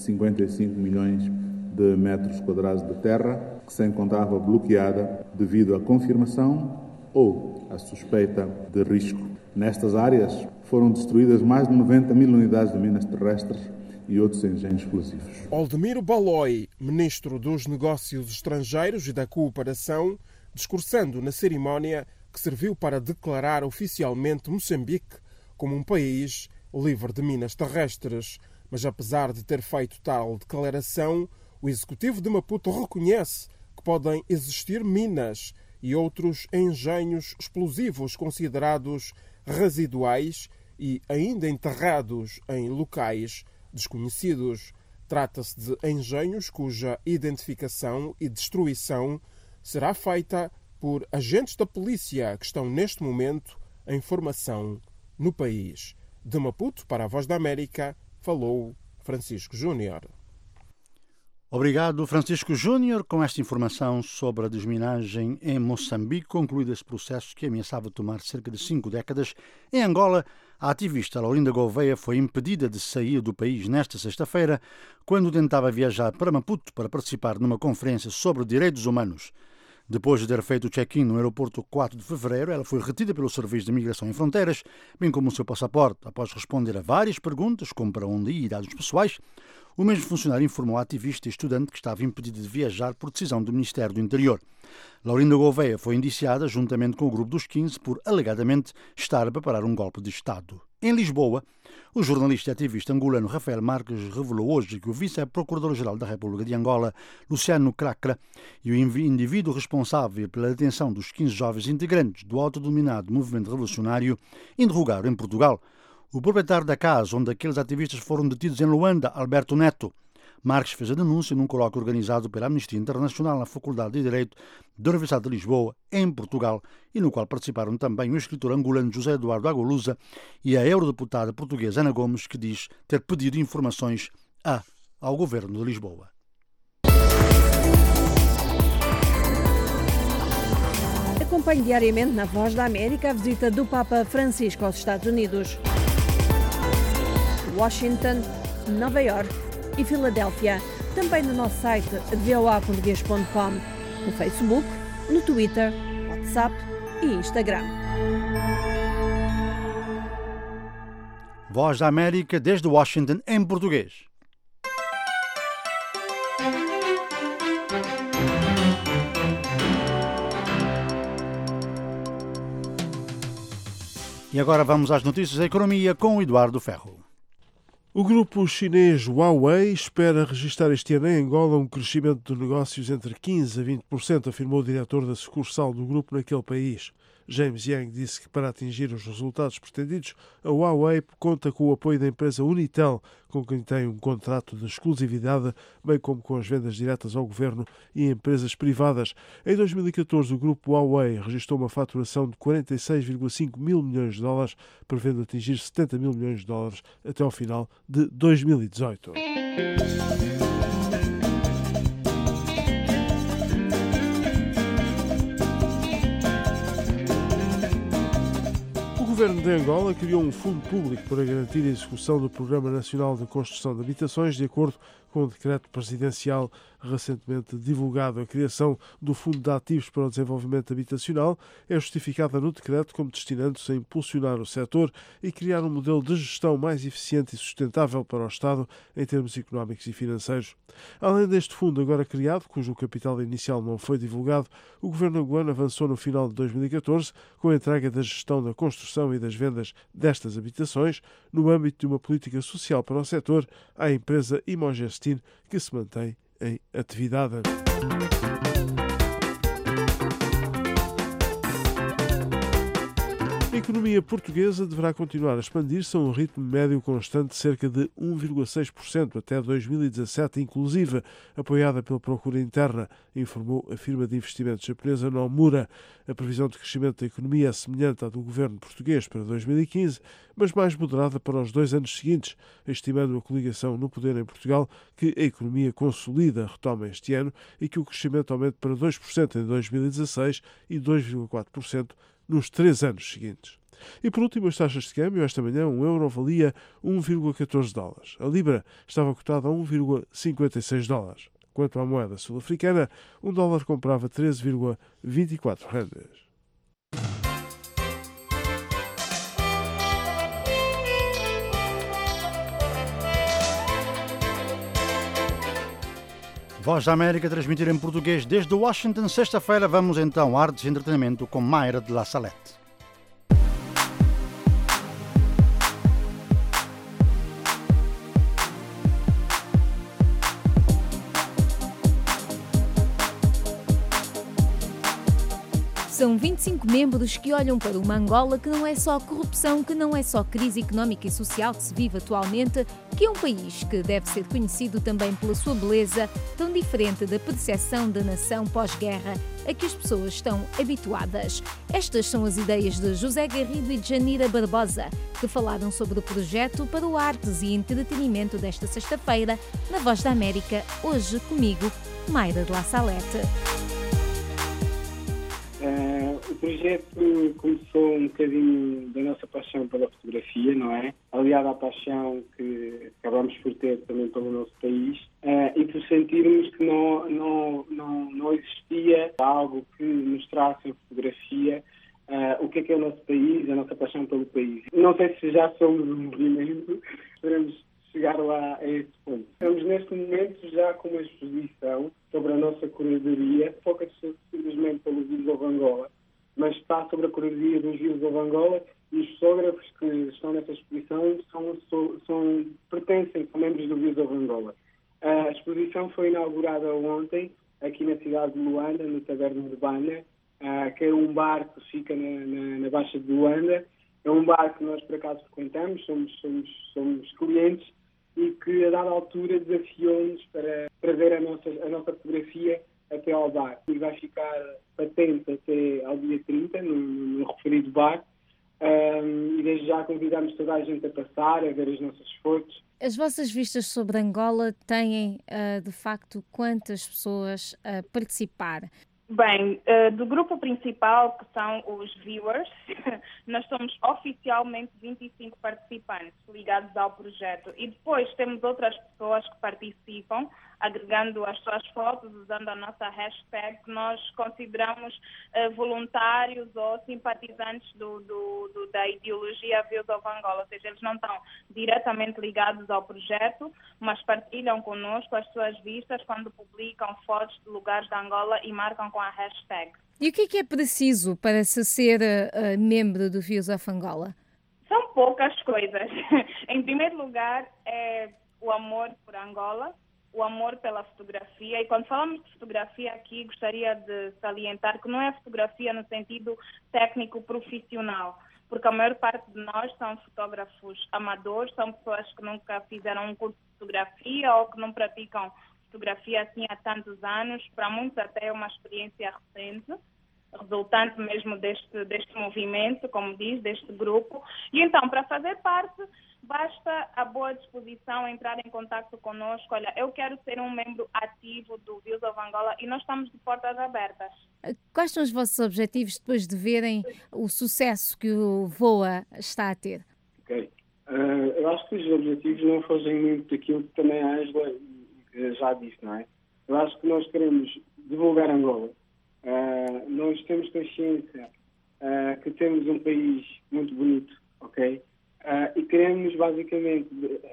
55 milhões de metros quadrados de terra, que se encontrava bloqueada devido à confirmação ou à suspeita de risco. Nestas áreas foram destruídas mais de 90 mil unidades de minas terrestres e outros engenhos explosivos. Aldemiro Baloi, ministro dos Negócios Estrangeiros e da Cooperação, discursando na cerimónia que serviu para declarar oficialmente Moçambique como um país livre de minas terrestres. Mas apesar de ter feito tal declaração, o executivo de Maputo reconhece que podem existir minas e outros engenhos explosivos considerados residuais e ainda enterrados em locais desconhecidos. Trata-se de engenhos cuja identificação e destruição será feita por agentes da polícia que estão neste momento em formação no país. De Maputo para a Voz da América, falou Francisco Júnior. Obrigado, Francisco Júnior, com esta informação sobre a desminagem em Moçambique, concluído esse processo que ameaçava tomar cerca de 5 décadas. Em Angola, a ativista Laurinda Gouveia foi impedida de sair do país nesta sexta-feira, quando tentava viajar para Maputo para participar numa conferência sobre direitos humanos. Depois de ter feito o check-in no aeroporto 4 de fevereiro, ela foi retida pelo Serviço de Imigração e Fronteiras, bem como o seu passaporte, após responder a várias perguntas, como para onde ir e dados pessoais. O mesmo funcionário informou a ativista e estudante que estava impedida de viajar por decisão do Ministério do Interior. Laurinda Gouveia foi indiciada, juntamente com o grupo dos 15, por alegadamente estar a preparar um golpe de Estado. Em Lisboa, o jornalista e ativista angolano Rafael Marques revelou hoje que o vice-procurador-geral da República de Angola, Luciano Cracra, e o indivíduo responsável pela detenção dos 15 jovens integrantes do autodenominado movimento revolucionário interrogaram em Portugal o proprietário da casa onde aqueles ativistas foram detidos em Luanda, Alberto Neto. Marques fez a denúncia num colóquio organizado pela Amnistia Internacional na Faculdade de Direito da Universidade de Lisboa, em Portugal, e no qual participaram também o escritor angolano José Eduardo Agolusa e a eurodeputada portuguesa Ana Gomes, que diz ter pedido informações ao governo de Lisboa. Acompanhe diariamente na Voz da América a visita do Papa Francisco aos Estados Unidos, Washington, Nova York e Filadélfia. Também no nosso site voaportugues.com, no Facebook, no Twitter, WhatsApp e Instagram. Voz da América desde Washington em português. E agora vamos às notícias da economia com o Eduardo Ferro. O grupo chinês Huawei espera registrar este ano em Angola um crescimento de negócios entre 15% a 20%, afirmou o diretor da sucursal do grupo naquele país. James Yang disse que para atingir os resultados pretendidos, a Huawei conta com o apoio da empresa Unitel, com quem tem um contrato de exclusividade, bem como com as vendas diretas ao governo e empresas privadas. Em 2014, o grupo Huawei registrou uma faturação de 46,5 mil milhões de dólares, prevendo atingir 70 mil milhões de dólares até ao final de 2018. O governo de Angola criou um fundo público para garantir a execução do Programa Nacional de Construção de Habitações, de acordo com o decreto presidencial recentemente divulgado. A criação do Fundo de Ativos para o Desenvolvimento Habitacional é justificada no decreto como destinando-se a impulsionar o setor e criar um modelo de gestão mais eficiente e sustentável para o Estado em termos económicos e financeiros. Além deste fundo agora criado, cujo capital inicial não foi divulgado, o governo angolano avançou no final de 2014 com a entrega da gestão da construção e das vendas destas habitações no âmbito de uma política social para o setor à empresa Imogestin, que se mantém em atividade. A economia portuguesa deverá continuar a expandir-se a um ritmo médio constante de cerca de 1,6% até 2017, inclusive apoiada pela procura interna, informou a firma de investimentos japonesa Nomura. A previsão de crescimento da economia é semelhante à do governo português para 2015, mas mais moderada para os 2 anos seguintes, estimando a coligação no poder em Portugal que a economia consolida retoma este ano e que o crescimento aumente para 2% em 2016 e 2,4% nos 3 anos seguintes. E por último, as taxas de câmbio. Esta manhã, um euro valia 1,14 dólares. A libra estava cotada a 1,56 dólares. Quanto à moeda sul-africana, um dólar comprava 13,24 rendas. Voz da América transmitir em português desde Washington. Sexta-feira vamos então a Artes e Entretenimento com Mayra de La Salette. São 25 membros que olham para uma Angola que não é só corrupção, que não é só crise económica e social que se vive atualmente, que é um país que deve ser conhecido também pela sua beleza, tão diferente da percepção da nação pós-guerra a que as pessoas estão habituadas. Estas são as ideias de José Garrido e de Janira Barbosa, que falaram sobre o projeto para o Artes e Entretenimento desta sexta-feira, na Voz da América, hoje comigo, Mayra de La Salette. O projeto começou um bocadinho da nossa paixão pela fotografia, não é? Aliado à paixão que acabamos por ter também pelo nosso país e por sentirmos que não existia algo que mostrasse em fotografia o que é o nosso país, a nossa paixão pelo país. Não sei se já somos um movimento, esperamos chegar lá a esse ponto. Estamos neste momento já com uma exposição sobre a nossa curadoria, foca-se simplesmente pelo Views of Angola, mas está sobre a curadoria dos Views of Angola e os fotógrafos que estão nessa exposição pertencem, são membros do Views of Angola. A exposição foi inaugurada ontem aqui na cidade de Luanda, no Taberna de Banha, que é um bar que fica na Baixa de Luanda. É um bar que nós por acaso frequentamos, somos clientes e que a dada altura desafiou-nos para ver a nossa fotografia até ao bar. E vai ficar patente até ao dia 30 no referido bar. E desde já convidamos toda a gente a passar, a ver as nossas fotos. As vossas vistas sobre Angola têm, de facto, quantas pessoas a participar? Bem, do grupo principal, que são os viewers, nós somos oficialmente 25 participantes ligados ao projeto. E depois temos outras pessoas que participam, agregando as suas fotos, usando a nossa hashtag, que nós consideramos voluntários ou simpatizantes da ideologia Views of Angola. Ou seja, eles não estão diretamente ligados ao projeto, mas partilham connosco as suas vistas quando publicam fotos de lugares da Angola e marcam com a hashtag. E o que é preciso para se ser membro do Views of Angola? São poucas coisas. Em primeiro lugar, é o amor por Angola, o amor pela fotografia. E quando falamos de fotografia aqui, gostaria de salientar que não é fotografia no sentido técnico profissional, porque a maior parte de nós são fotógrafos amadores, são pessoas que nunca fizeram um curso de fotografia ou que não praticam fotografia assim há tantos anos. Para muitos até é uma experiência recente, resultante mesmo deste movimento, como diz, deste grupo. E então, para fazer parte, basta a boa disposição, entrar em contato conosco. Olha, eu quero ser um membro ativo do Views of Angola e nós estamos de portas abertas. Quais são os vossos objetivos depois de verem o sucesso que o VOA está a ter? Ok. Eu acho que os objetivos não fogem muito daquilo que também a Ângela já disse, não é? Eu acho que nós queremos divulgar Angola. Nós temos consciência que temos um país muito bonito, ok? E queremos basicamente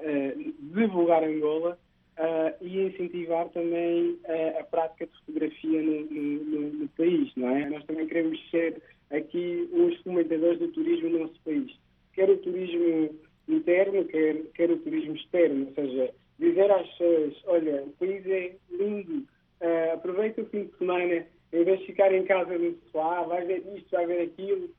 divulgar Angola e incentivar também a prática de fotografia no país, não é? Nós também queremos ser aqui uns fomentadores do turismo no nosso país. Quer o turismo interno, quer o turismo externo, ou seja, dizer às pessoas, olha, o país é lindo, aproveita o fim de semana, em vez de ficar em casa no sofá, vai ver isto, vai ver aquilo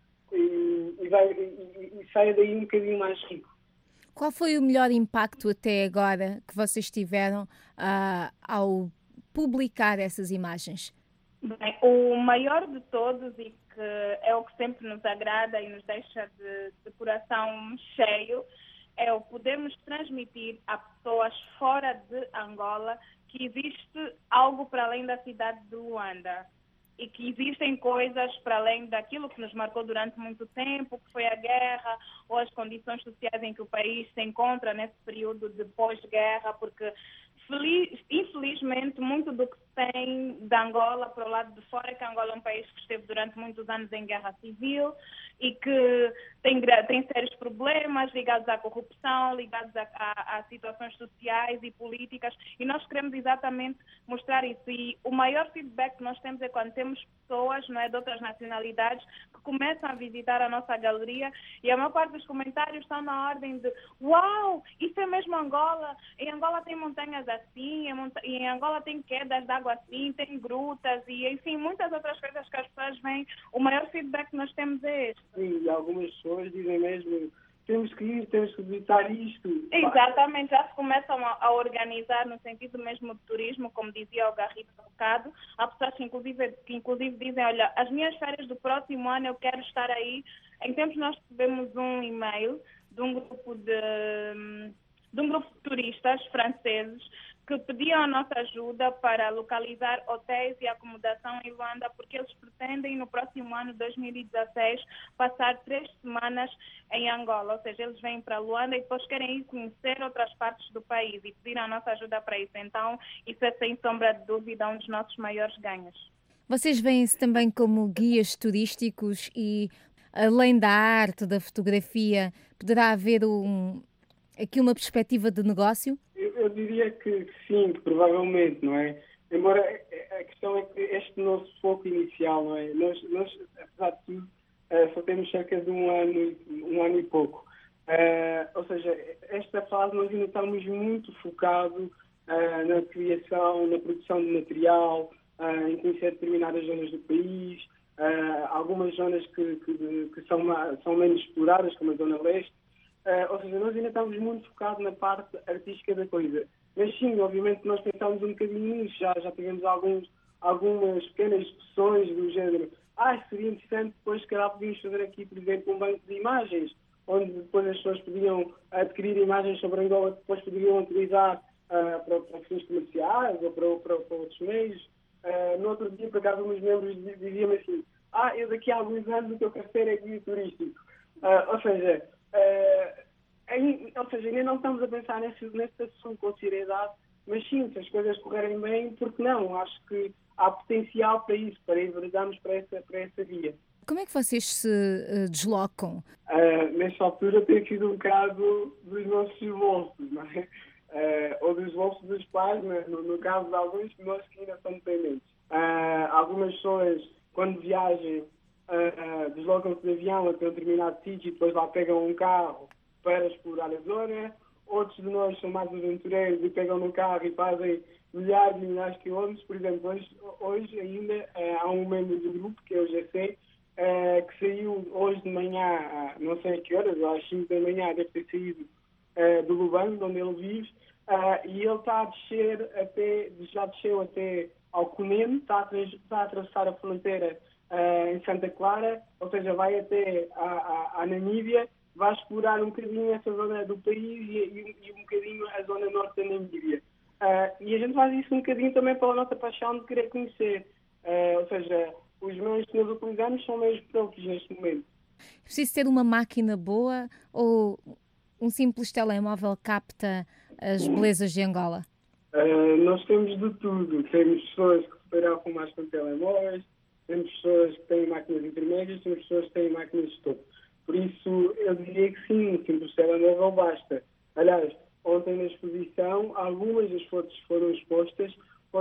e saia daí um bocadinho mais rico. Qual foi o melhor impacto até agora que vocês tiveram ao publicar essas imagens? Bem, o maior de todos e que é o que sempre nos agrada e nos deixa de coração cheio é o podermos transmitir a pessoas fora de Angola que existe algo para além da cidade de Luanda e que existem coisas para além daquilo que nos marcou durante muito tempo, que foi a guerra ou as condições sociais em que o país se encontra nesse período de pós-guerra, porque Infelizmente, muito do que se tem da Angola para o lado de fora, que Angola é um país que esteve durante muitos anos em guerra civil e que tem sérios problemas ligados à corrupção, ligados a situações sociais e políticas, e nós queremos exatamente mostrar isso. E o maior feedback que nós temos é quando temos pessoas, não é, de outras nacionalidades que começam a visitar a nossa galeria, e a maior parte dos comentários estão na ordem de: uau, isso é mesmo Angola? Em Angola tem montanhas assim, e em Angola tem quedas de água assim, tem grutas e, enfim, muitas outras coisas que as pessoas veem. O maior feedback que nós temos é este. Sim, e algumas pessoas dizem mesmo: temos que ir, temos que visitar isto. Exatamente, já se começam a organizar no sentido mesmo de turismo, como dizia o Garrido há bocado. Há pessoas que inclusive dizem: olha, as minhas férias do próximo ano eu quero estar aí. Em tempos nós recebemos um e-mail de um grupo de turistas franceses que pediam a nossa ajuda para localizar hotéis e acomodação em Luanda, porque eles pretendem, no próximo ano, 2016, passar 3 semanas em Angola. Ou seja, eles vêm para Luanda e depois querem ir conhecer outras partes do país e pediram a nossa ajuda para isso. Então, isso é, sem sombra de dúvida, um dos nossos maiores ganhos. Vocês veem-se também como guias turísticos e, além da arte, da fotografia, poderá haver aqui uma perspectiva de negócio? Eu diria que sim, que provavelmente, não é? Embora a questão é que este nosso foco inicial, não é? Nós apesar de tudo, só temos cerca de um ano e pouco. Ou seja, esta fase nós ainda estamos muito focados na criação, na produção de material, em conhecer determinadas zonas do país, algumas zonas que são menos exploradas, como a Zona Leste. Ou seja, nós ainda estamos muito focados na parte artística da coisa. Mas sim, obviamente nós pensámos um bocadinho nisso, já tivemos algumas pequenas discussões do género: seria interessante depois, se calhar, podíamos fazer aqui, por exemplo, um banco de imagens, onde depois as pessoas podiam adquirir imagens sobre Angola que depois poderiam utilizar para fins comerciais ou para outros meios. No outro dia, por acaso, uns membros diziam-me assim: eu daqui a alguns anos o que eu quero ser é guia turístico. Ou seja, ainda não estamos a pensar nesse assunto com seriedade, mas sim, se as coisas correrem bem, porque não? Acho que há potencial para isso, para enveredarmos para essa via. Como é que vocês se deslocam? Nesta altura tem sido um bocado dos nossos bolsos, não é? Ou dos bolsos dos pais, né? No caso de alguns de nós que ainda são dependentes. Algumas pessoas, quando viajam, deslocam-se de avião até um determinado sítio e depois lá pegam um carro para explorar a zona. Outros de nós são mais aventureiros e pegam no carro e fazem milhares e milhares de quilómetros. Por exemplo, hoje ainda há um membro do grupo, que é o GC, que saiu hoje de manhã, não sei a que horas, às 5 da manhã, deve ter saído do Lubango, onde ele vive, e ele está a descer já desceu até ao Cunene, está a atravessar a fronteira em Santa Clara, ou seja, vai até à Namíbia, vai explorar um bocadinho essa zona do país e um bocadinho a zona norte da Namíbia. E a gente faz isso um bocadinho também pela nossa paixão de querer conhecer. Ou seja, os meios que nós utilizamos são meios próprios neste momento. É preciso ter uma máquina boa ou um simples telemóvel capta as belezas de Angola? Nós temos de tudo. Temos pessoas que se preocupam mais com telemóveis, temos pessoas que têm máquinas intermédias, temos pessoas que têm máquinas de topo. Por isso, eu diria que sim, um simples telemóvel basta. Aliás, ontem na exposição, algumas das fotos que foram expostas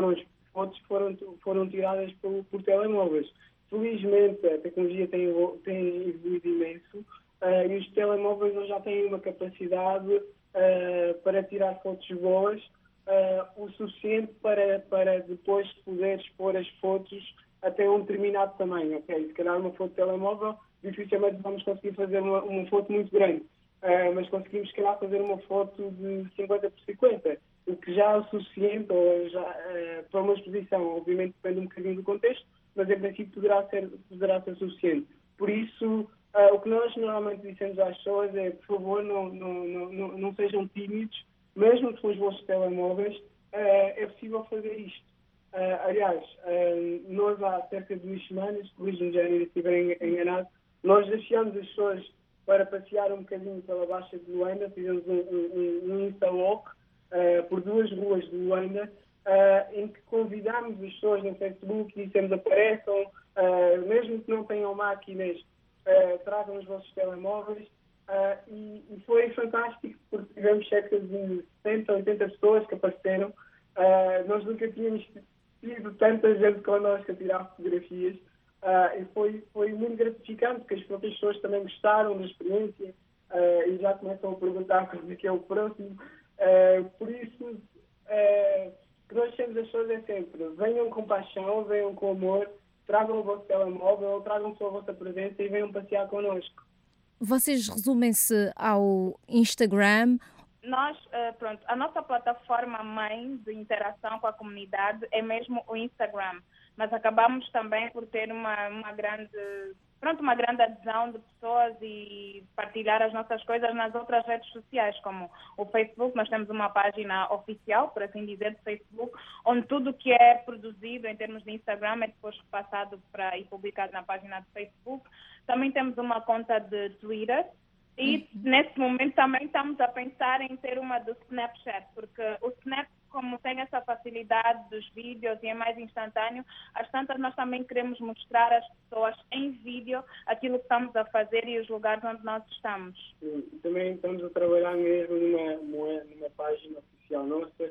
foram tiradas por telemóveis. Felizmente, a tecnologia tem evoluído imenso e os telemóveis já têm uma capacidade para tirar fotos boas, o suficiente para depois poder expor as fotos até um determinado tamanho. Okay? Se calhar uma foto de telemóvel, dificilmente vamos conseguir fazer uma foto muito grande, mas conseguimos, se calhar, fazer uma foto de 50 por 50, o que já é o suficiente para uma exposição. Obviamente depende um bocadinho do contexto, mas em princípio poderá ser suficiente. Por isso, o que nós normalmente dizemos às pessoas é: por favor, não sejam tímidos, mesmo com os vossos telemóveis, é possível fazer isto. Aliás, nós há cerca de 2 semanas, corrijo-me já se estiver enganado, nós deixamos as pessoas para passear um bocadinho pela Baixa de Luanda, fizemos um Insta-walk, por 2 ruas de Luanda, em que convidámos as pessoas no Facebook e dissemos apareçam, mesmo que não tenham máquinas, tragam os vossos telemóveis. E foi fantástico porque tivemos cerca de 70, 80 pessoas que apareceram. Nós nunca tínhamos tido tanta gente connosco a tirar fotografias. E foi muito gratificante porque as próprias pessoas também gostaram da experiência e já começam a perguntar quando é que é o próximo. Por isso, que nós temos as pessoas é sempre: venham com paixão, venham com amor, tragam o vosso telemóvel ou tragam só a vossa presença e venham passear connosco. Vocês resumem-se ao Instagram? Nós, a nossa plataforma mãe de interação com a comunidade é mesmo o Instagram, mas acabamos também por ter uma grande adesão de pessoas e partilhar as nossas coisas nas outras redes sociais, como o Facebook. Nós temos uma página oficial, por assim dizer, de Facebook, onde tudo que é produzido em termos de Instagram é depois repassado e publicado na página de Facebook. Também temos uma conta de Twitter e, nesse momento, também estamos a pensar em ter uma do Snapchat, porque o Snap, como tem essa facilidade dos vídeos e é mais instantâneo, às tantas nós também queremos mostrar às pessoas em vídeo aquilo que estamos a fazer e os lugares onde nós estamos. Também estamos a trabalhar mesmo numa página oficial nossa.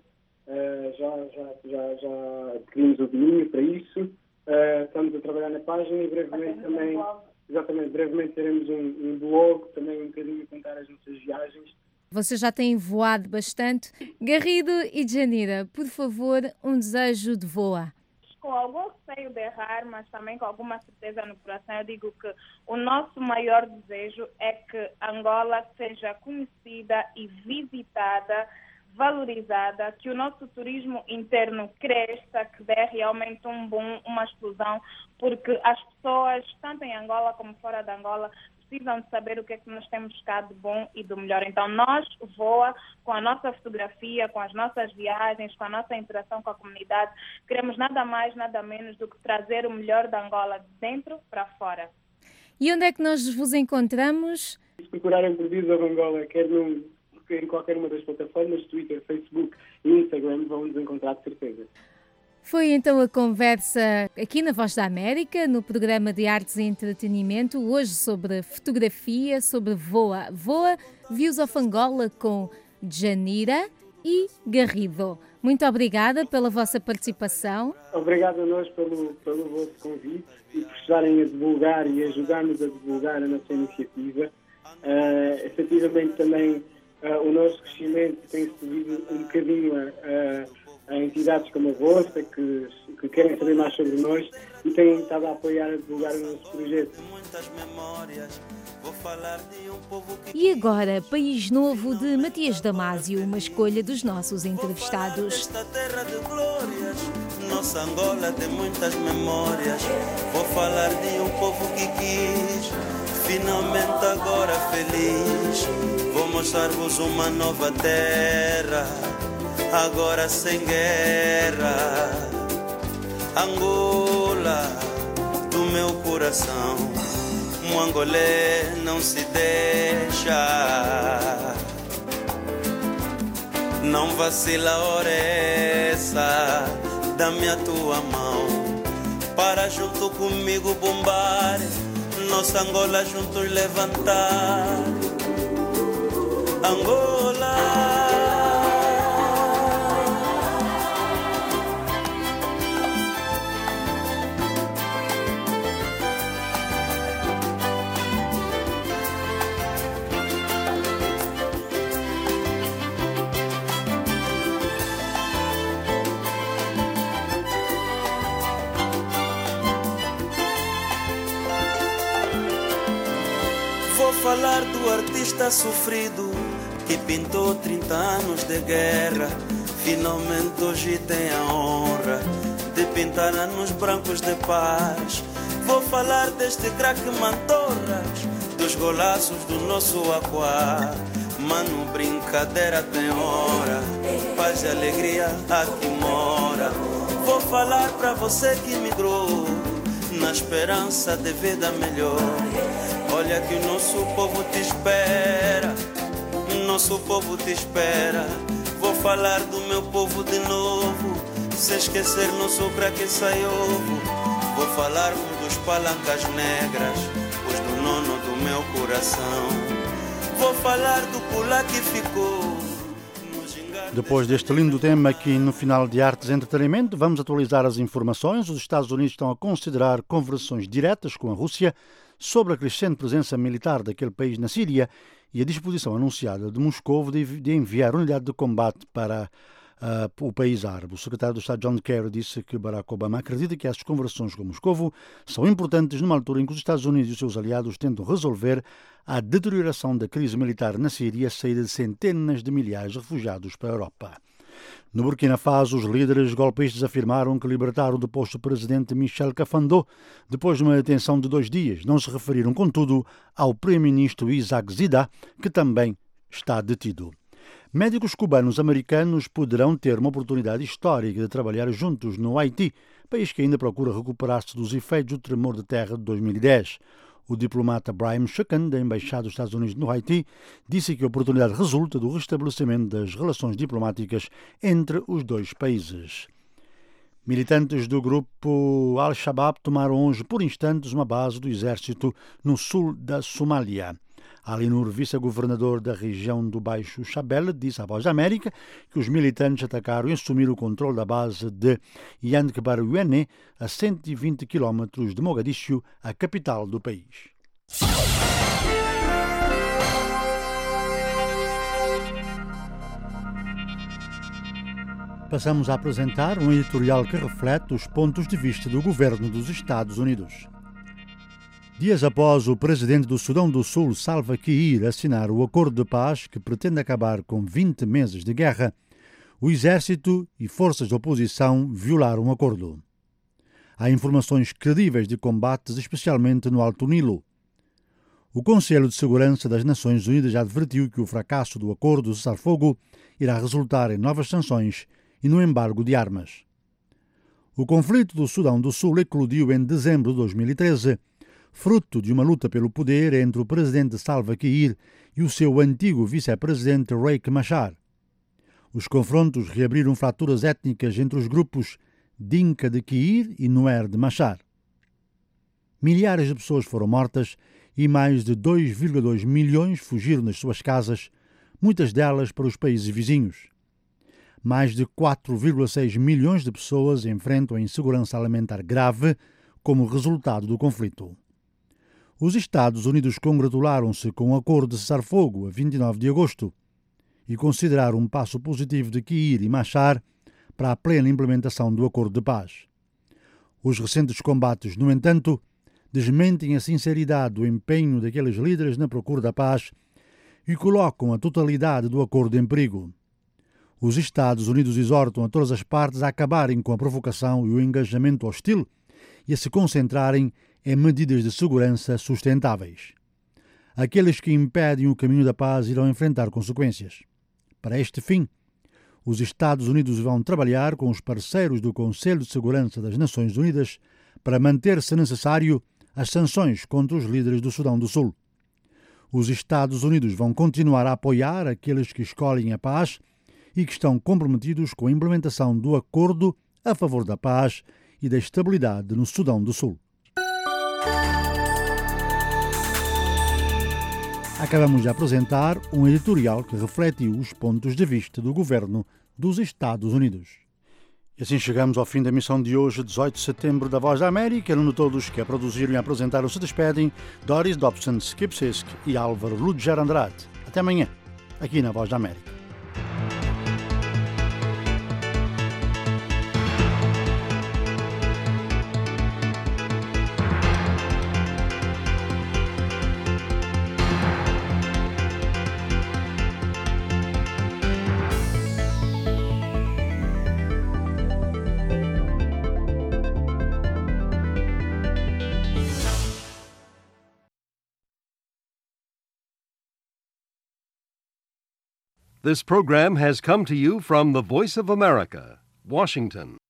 Já adquirimos o domínio para isso. Estamos a trabalhar na página e brevemente também... Exatamente, brevemente teremos um blog, também um bocadinho a contar as nossas viagens. Vocês já têm voado bastante. Garrido e Janira, por favor, um desejo de voa. Com algum receio de errar, mas também com alguma certeza no coração, eu digo que o nosso maior desejo é que Angola seja conhecida e visitada, valorizada, que o nosso turismo interno cresça, que dê realmente um boom, uma explosão, porque as pessoas, tanto em Angola como fora de Angola, precisam de saber o que é que nós temos cá de bom e do melhor. Então nós, VOA, com a nossa fotografia, com as nossas viagens, com a nossa interação com a comunidade, queremos nada mais, nada menos do que trazer o melhor da Angola de dentro para fora. E onde é que nós vos encontramos? Se procurarem por Visa Angola, quer em qualquer uma das plataformas, Twitter, Facebook e Instagram, vão nos encontrar de certeza. Foi então a conversa aqui na Voz da América, no programa de Artes e Entretenimento, hoje sobre fotografia, sobre VOA. VOA Views of Angola com Janira e Garrido. Muito obrigada pela vossa participação. Obrigado a nós pelo vosso convite e por estarem a divulgar e ajudar-nos a divulgar a nossa iniciativa. Efetivamente também o nosso crescimento tem-se devido um bocadinho a entidades como a vossa, que querem saber mais sobre nós e têm estado a apoiar, a divulgar o nosso projeto. E agora, País Novo de Matias Damasio, uma escolha dos nossos entrevistados. Nossa Angola tem muitas memórias. Vou falar de um povo que quis, finalmente agora feliz. Vou mostrar-vos uma nova terra, agora sem guerra. Angola, do meu coração, um angolé não se deixa. Não vacila a hora essa, dá-me a tua mão, para junto comigo bombar, nossa Angola juntos levantar. Angola. Vou falar do artista sofrido que pintou 30 anos de guerra. Finalmente hoje tem a honra de pintar anos brancos de paz. Vou falar deste craque Mantorras, dos golaços do nosso Aquá. Mano, brincadeira tem hora, paz e alegria aqui mora. Vou falar pra você que migrou na esperança de vida melhor. Olha que o nosso povo te espera, nosso povo te espera. Vou falar do meu povo de novo, sem esquecer não sobra que sai ovo. Vou falar dos palancas negras, os do nono do meu coração. Vou falar do pula que ficou. Depois deste lindo tema aqui no final de Artes e Entretenimento, vamos atualizar as informações. Os Estados Unidos estão a considerar conversações diretas com a Rússia sobre a crescente presença militar daquele país na Síria e a disposição anunciada de Moscou de enviar unidade de combate para o país árabe. O secretário do Estado John Kerry disse que Barack Obama acredita que essas conversações com Moscou são importantes numa altura em que os Estados Unidos e os seus aliados tentam resolver a deterioração da crise militar na Síria e a saída de centenas de milhares de refugiados para a Europa. No Burkina Faso, os líderes golpistas afirmaram que libertaram o deposto presidente Michel Kafando depois de uma detenção de 2 dias. Não se referiram, contudo, ao primeiro-ministro Isaac Zida, que também está detido. Médicos cubanos-americanos poderão ter uma oportunidade histórica de trabalhar juntos no Haiti, país que ainda procura recuperar-se dos efeitos do tremor de terra de 2010. O diplomata Brian Shucken, da Embaixada dos Estados Unidos no Haiti, disse que a oportunidade resulta do restabelecimento das relações diplomáticas entre os dois países. Militantes do grupo Al-Shabaab tomaram hoje por instantes uma base do exército no sul da Somália. Ali Nur, vice-governador da região do Baixo Shabelle, disse à Voz da América que os militantes atacaram e assumiram o controle da base de Yankbarouene, a 120 km de Mogadiscio, a capital do país. Passamos a apresentar um editorial que reflete os pontos de vista do governo dos Estados Unidos. Dias após o presidente do Sudão do Sul, Salva Kiir, assinar o acordo de paz que pretende acabar com 20 meses de guerra, o exército e forças de oposição violaram o acordo. Há informações credíveis de combates, especialmente no Alto Nilo. O Conselho de Segurança das Nações Unidas já advertiu que o fracasso do acordo de cessar-fogo irá resultar em novas sanções e no embargo de armas. O conflito do Sudão do Sul eclodiu em dezembro de 2013, fruto de uma luta pelo poder entre o presidente Salva Kiir e o seu antigo vice-presidente Riek Machar. Os confrontos reabriram fraturas étnicas entre os grupos Dinka de Kiir e Nuer de Machar. Milhares de pessoas foram mortas e mais de 2,2 milhões fugiram das suas casas, muitas delas para os países vizinhos. Mais de 4,6 milhões de pessoas enfrentam a insegurança alimentar grave como resultado do conflito. Os Estados Unidos congratularam-se com o acordo de cessar-fogo a 29 de agosto e consideraram um passo positivo de Kiir e Machar para a plena implementação do acordo de paz. Os recentes combates, no entanto, desmentem a sinceridade do empenho daqueles líderes na procura da paz e colocam a totalidade do acordo em perigo. Os Estados Unidos exortam a todas as partes a acabarem com a provocação e o engajamento hostil e a se concentrarem em medidas de segurança sustentáveis. Aqueles que impedem o caminho da paz irão enfrentar consequências. Para este fim, os Estados Unidos vão trabalhar com os parceiros do Conselho de Segurança das Nações Unidas para manter, se necessário, as sanções contra os líderes do Sudão do Sul. Os Estados Unidos vão continuar a apoiar aqueles que escolhem a paz e que estão comprometidos com a implementação do acordo a favor da paz e da estabilidade no Sudão do Sul. Acabamos de apresentar um editorial que refletiu os pontos de vista do governo dos Estados Unidos. E assim chegamos ao fim da emissão de hoje, 18 de setembro, da Voz da América. No todos que a produziram e a apresentaram se despedem Doris Dobson, Skip Sisk e Álvaro Ludger Andrade. Até amanhã, aqui na Voz da América. This program has come to you from the Voice of America, Washington.